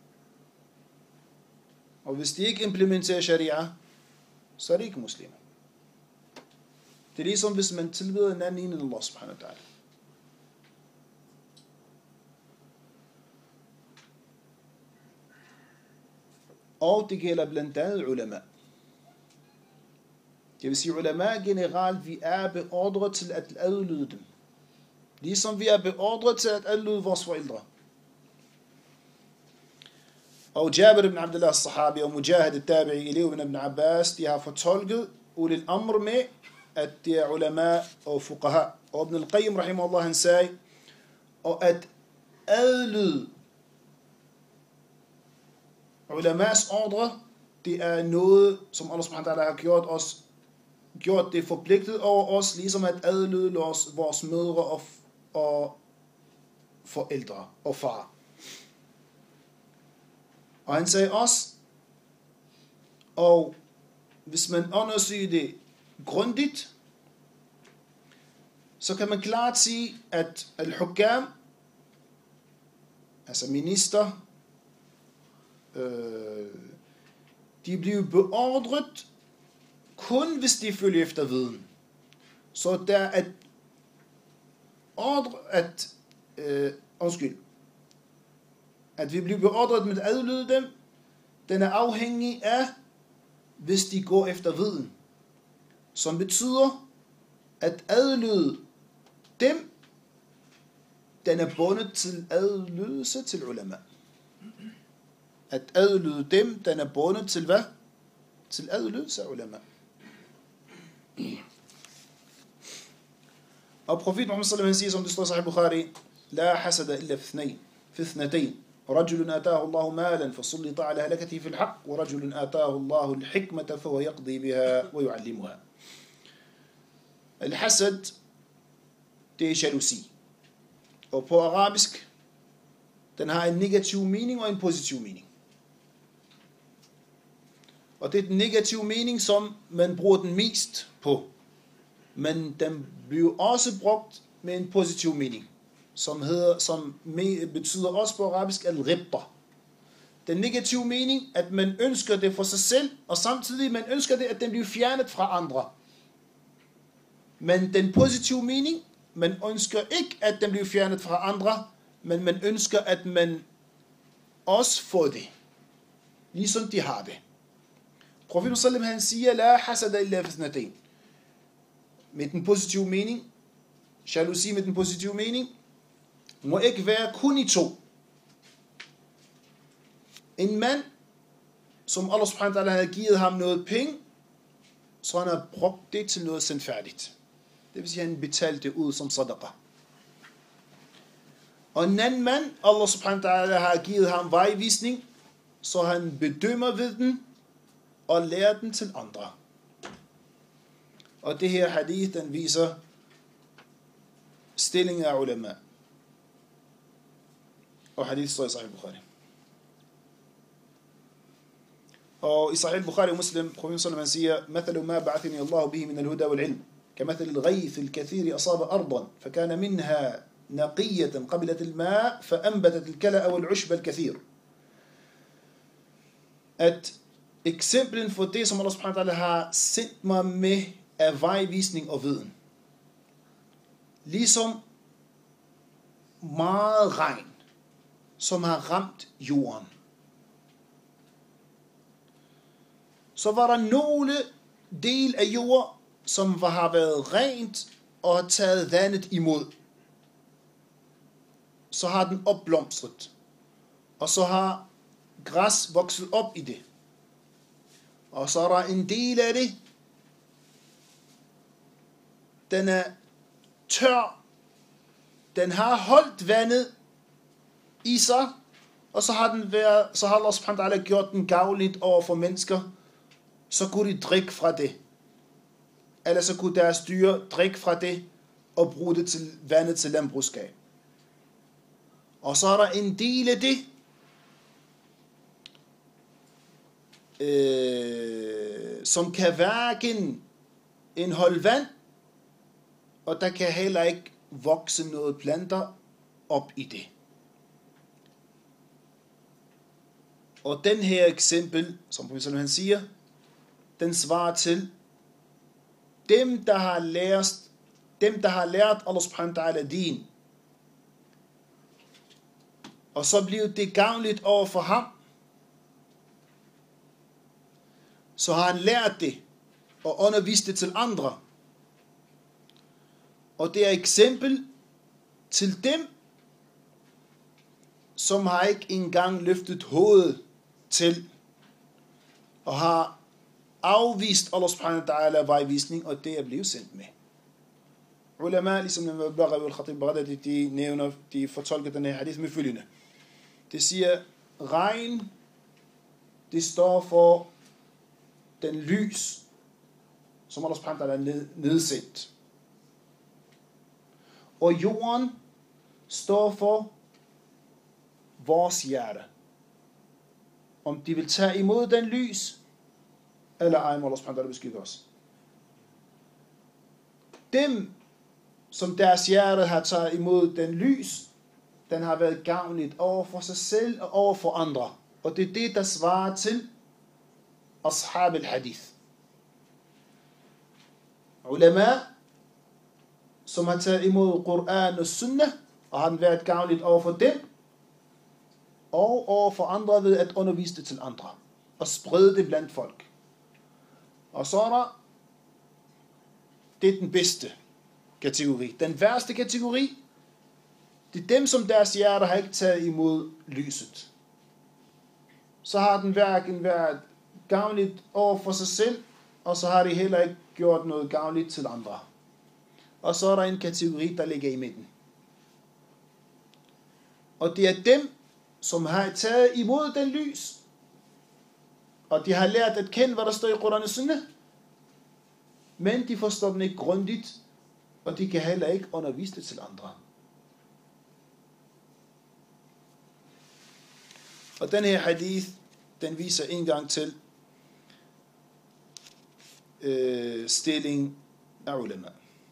Og hvis de ikke implementerer sharia, så er de ikke muslimer. Det er ligesom, hvis man tilbeder en anden end Allah subhanahu wa ta'ala. Og det gælder blandt andet ulema. Det vil sige, ulema generelt, vi er beordret til at adlyde dem. Ligesom vi er beordret til at adlyde vores forældre. Og Jabir ibn Abdullah al-Sahabi og Mujahid al-Tabi'i, elev ibn Abbas, de har fortolket ulil amr med, at det er ulama og fuqaha. Og Ibn al-Qayyim, rahimahullah, han sagde, og at adlyde ulamas ordre, det er noget, som Allah subhanahu wa ta'ala har gjort det forpligtet over os, ligesom at adlyde vores mødre og forældre og far. Og han sagde også, og hvis man undersøger det grundigt, så kan man klart sige, at al-hukam, altså minister, de bliver beordret kun hvis de følger efter viden. Så der er at vi bliver beordret med at adlyde dem, den er afhængig af, hvis de går efter viden. Som betyder, at adlyde dem, den er bundet til adlydelse til ulama. At adlyde dem, den er bundet til hvad? Til adlydelse af ulama. Og profet Muhammad sallallahu alaihi wasallam siger, som det står i Sahih Bukhari, la hasada illa fi ithnatain. رجل آتاه الله مالا فسلط على هلكته في الحق ورجل آتاه الله الحكمة فهو يقضي بها ويعلمها. الحسد det er jalousi. Og på arabisk, den har en negativ mening og en positiv mening. Og det er den negative mening, som man bruger den mest på. Men den bliver også brugt med en positiv mening, som betyder også på arabisk al-ghibta. Den negative mening, at man ønsker det for sig selv, og samtidig man ønsker det, at den bliver fjernet fra andre. Men den positive mening, man ønsker ikke, at den bliver fjernet fra andre, men man ønsker, at man også får det, ligesom de har det. Profeten sallam han siger, la hasada illa fi ithnatain. Med den positive mening, jalousi med den positive mening, må ikke være kun i to. En mand, som Allah subhanahu wa ta'ala havde givet ham noget penge, så han har brugt det til noget sandfærdigt. Det vil sige, at han betalte det ud som sadaqa. Og en anden mand, Allah subhanahu wa ta'ala har givet ham vejvisning, så han bedømmer ved den, og lærer den til andre. Og det her hadith, den viser stillingen af ulama. Og hadith står i Sahih Bukhari. Og i Sahih Bukhari og Muslim, profeten sallallahu alaihi wasallam siger, مثل ما بعثني الله به من الهدى والعلم كمثل الغيث الكثير أصاب أرضا فكان منها نقية قبلت الماء فأنبتت الكلأ والعشب الكثير. At eksemplen for det, som Allah subhanahu wa ta'ala har sendt mig med, er vejvisning og viden. Ligesom meget regn, som har ramt jorden. Så var der nogle del af jorden, som har været rent og har taget vandet imod. Så har den opblomstret. Og så har græs vokset op i det. Og så er der en del af det, den er tør, den har holdt vandet i sig, og så har Allah subhanahu wa ta'ala gjort den gavnligt over for mennesker, så kunne de drikke fra det. Eller så kunne deres dyr drikke fra det, og bruge det til vandet til landbrugsskab. Og så er der en del af det, som kan hverken indholde vand, og der kan heller ikke vokse noget planter op i det. Og den her eksempel, som profeten han siger, den svarer til dem, der har lært Allah subhanahu wa ta'ala din, og så bliver det gavnligt over for ham, så har han lært det og undervist det til andre. Og det er eksempel til dem, som har ikke engang løftet hovedet til og har afvist Allah subhanahu wa ta'ala vejvisning, og det er blevet sendt med. Ulama, ligesom Al-Baghawi og Al-Khatib Baghdadi, de fortolker den her hadith med følgende. Det siger, regn, det står for den lys, som Allah subhanahu wa ta'ala er nedsendt. Og jorden står for vores hjerte. Om de vil tage imod den lys, eller ej, må Allah subhanahu wa ta'ala beskytte os. Dem, som deres hjerte har taget imod den lys, den har været gavnligt over for sig selv og over for andre. Og det er det, der svarer til ashab al-hadith. Ulama, som har taget imod Koran og Sunnah, og har den været gavnligt over for dem, og over for andre ved at undervise det til andre, og sprede det blandt folk. Og så er der, det er den bedste kategori. Den værste kategori, Det er dem, som deres hjerter har ikke taget imod lyset. Så har den hverken været gavnligt over for sig selv, og så har de heller ikke gjort noget gavnligt til andre. Og så er der en kategori, der ligger i midten. Og det er dem, som har taget imod den lys, og de har lært at kende, hvad der står i Koran og Sunnah, men de forstår den ikke grundigt, og de kan heller ikke undervise det til andre. Og den her hadith, den viser en gang til stilling af ulema.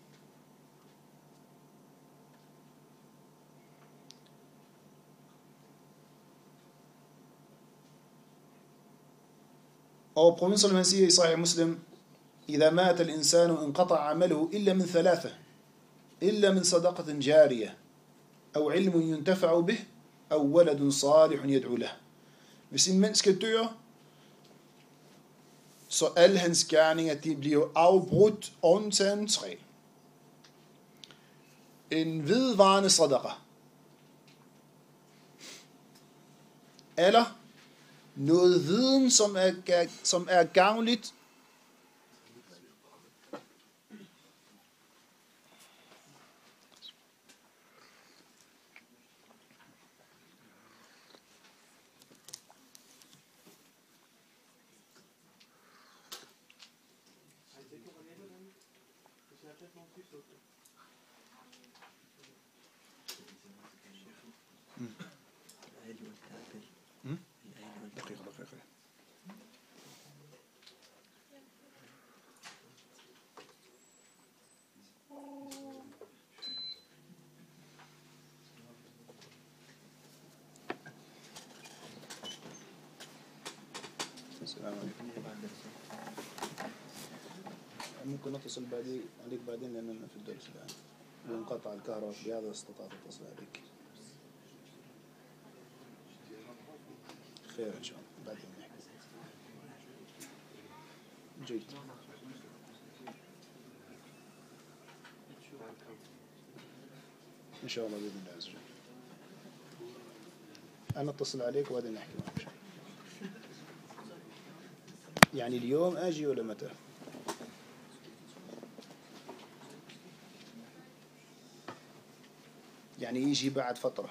Og profeten sallallahu alaihi siger i Sahih Muslim: إذا مات الإنسان انقطع عمله إلا من ثلاثة إلا من صدقة جارية أو علم ينتفع به أو ولد صالح يدعو له. Hvis en menneske dør, så alle hans gerninger, de bliver afbrudt undtagen 3. En vedvarende sadaqa, eller noget viden, som er gavnligt, السلام عليكم. ممكن نتصل عليك بعدين لأننا في الدرس الآن. وانقطع الكهرباء بهذا استطعت اتصل عليك. خير إن شاء الله بعدين نحكي. جيد. إن شاء الله بإذن الله عز وجل. أنا أتصل عليك وبعدين نحكي معك إن شاء الله. يعني اليوم أجي ولا متى؟ يعني يجي بعد فترة.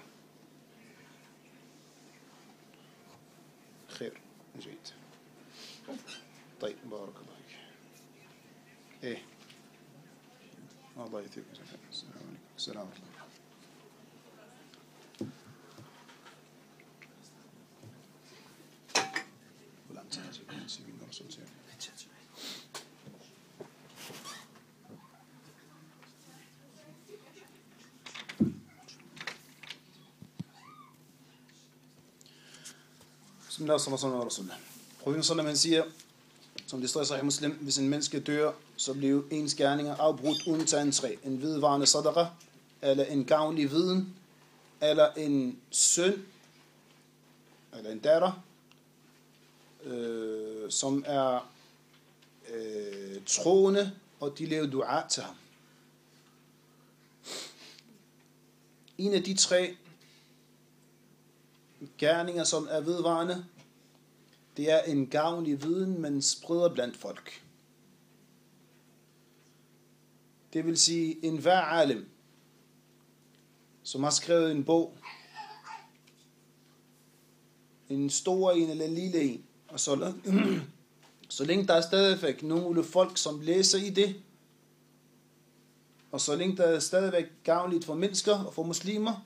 خير جيد. طيب بارك الله فيك. إيه الله يثيبك. السلام عليكم. السلام عليكم. Bismillah, sallallahu alaihi wasallam. Profeten sallallahu alaihi siger, som det står i Sahih Muslim, hvis en menneske dør, så bliver ens gerninger afbrudt undtagen 3. En vedvarende sadaqa, eller en gavnlig viden, eller en søn, eller en datter, som er troende, og de laver dua til ham. En af de 3 gerninger, som er vedvarende, det er en gavnlig viden, man spreder blandt folk. Det vil sige, en hver alim, som har skrevet en bog, en stor en eller en lille en, og så længe der er stadigvæk nogle folk, som læser i det, og så længe der er stadigvæk gavnligt for mennesker og for muslimer,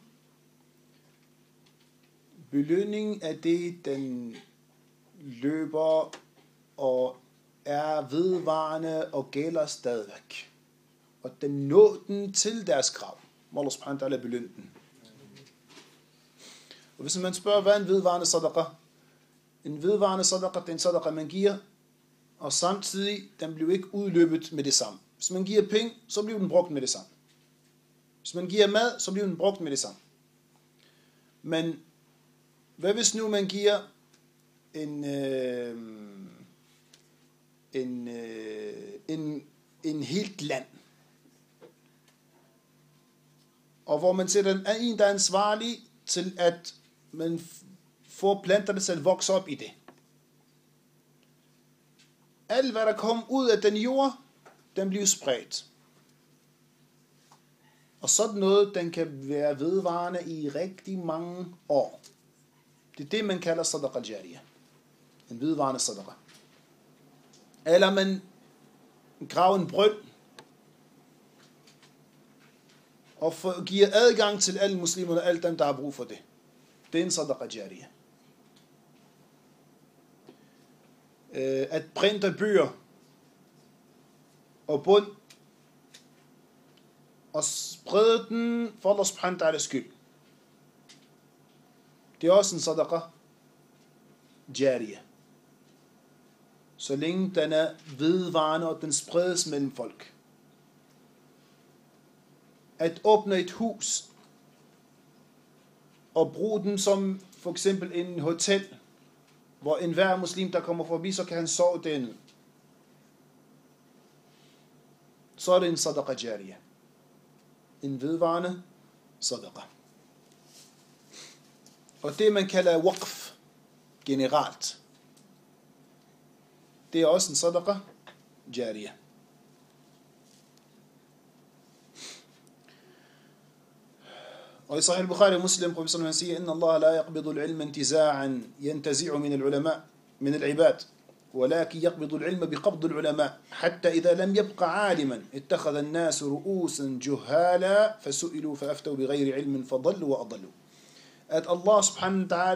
belønningen af det, den løber og er vedvarende og gælder stadigvæk. Og den når den til deres krav. Må Allah subhanahu wa ta'ala belønne den. Og hvis man spørger, hvad er en vedvarende sadaqa? En vedvarende sadaqa, det er en sadaqa, man giver, og samtidig, den bliver ikke udløbet med det samme. Hvis man giver penge, så bliver den brugt med det samme. Hvis man giver mad, så bliver den brugt med det samme. Men hvad hvis nu man giver en helt land? og hvor man sætter en, der er ansvarlig til, at man får planterne til at vokse op i det. Alt, hvad der kommer ud af den jord, den bliver spredt. Og sådan noget, den kan være vedvarende i rigtig mange år. Det er det, man kalder sadaqa jariyah. En vedvarende sadaqa. Eller man graver en brønd, og giver adgang til alle muslimerne, alle dem, der har brug for det. Det er en sadaqa jariyah. At printe bøger og bund og sprede den for Allah subhanahu wa ta'ala skyld. Det er også en sadaqa jariyah. Så længe den er vedvarende, og den spredes mellem folk. At åbne et hus og bruge den som for eksempel en hotel, hvor enhver muslim, der kommer forbi, så kan han sove derinde. Så er det en sadaqa jariyah. En vedvarende sadaqa. Og det, man kalder waqf generelt, det er også en sadaqa jariyah. Og i Sahih al-Bukhari og Muslim, professoren siger, Inna Allah la yaqbidu al-ilm intiza'an yantazi'u min al-ulama, min al-ibad, ولكن يقبض العلم بقبض العلماء حتى إذا لم يبقى عالما اتخذ الناس رؤوسا جهالا فسئلوا فأفتوا بغير علم فضلوا وأضلوا. At Allah subhanahu wa ta'ala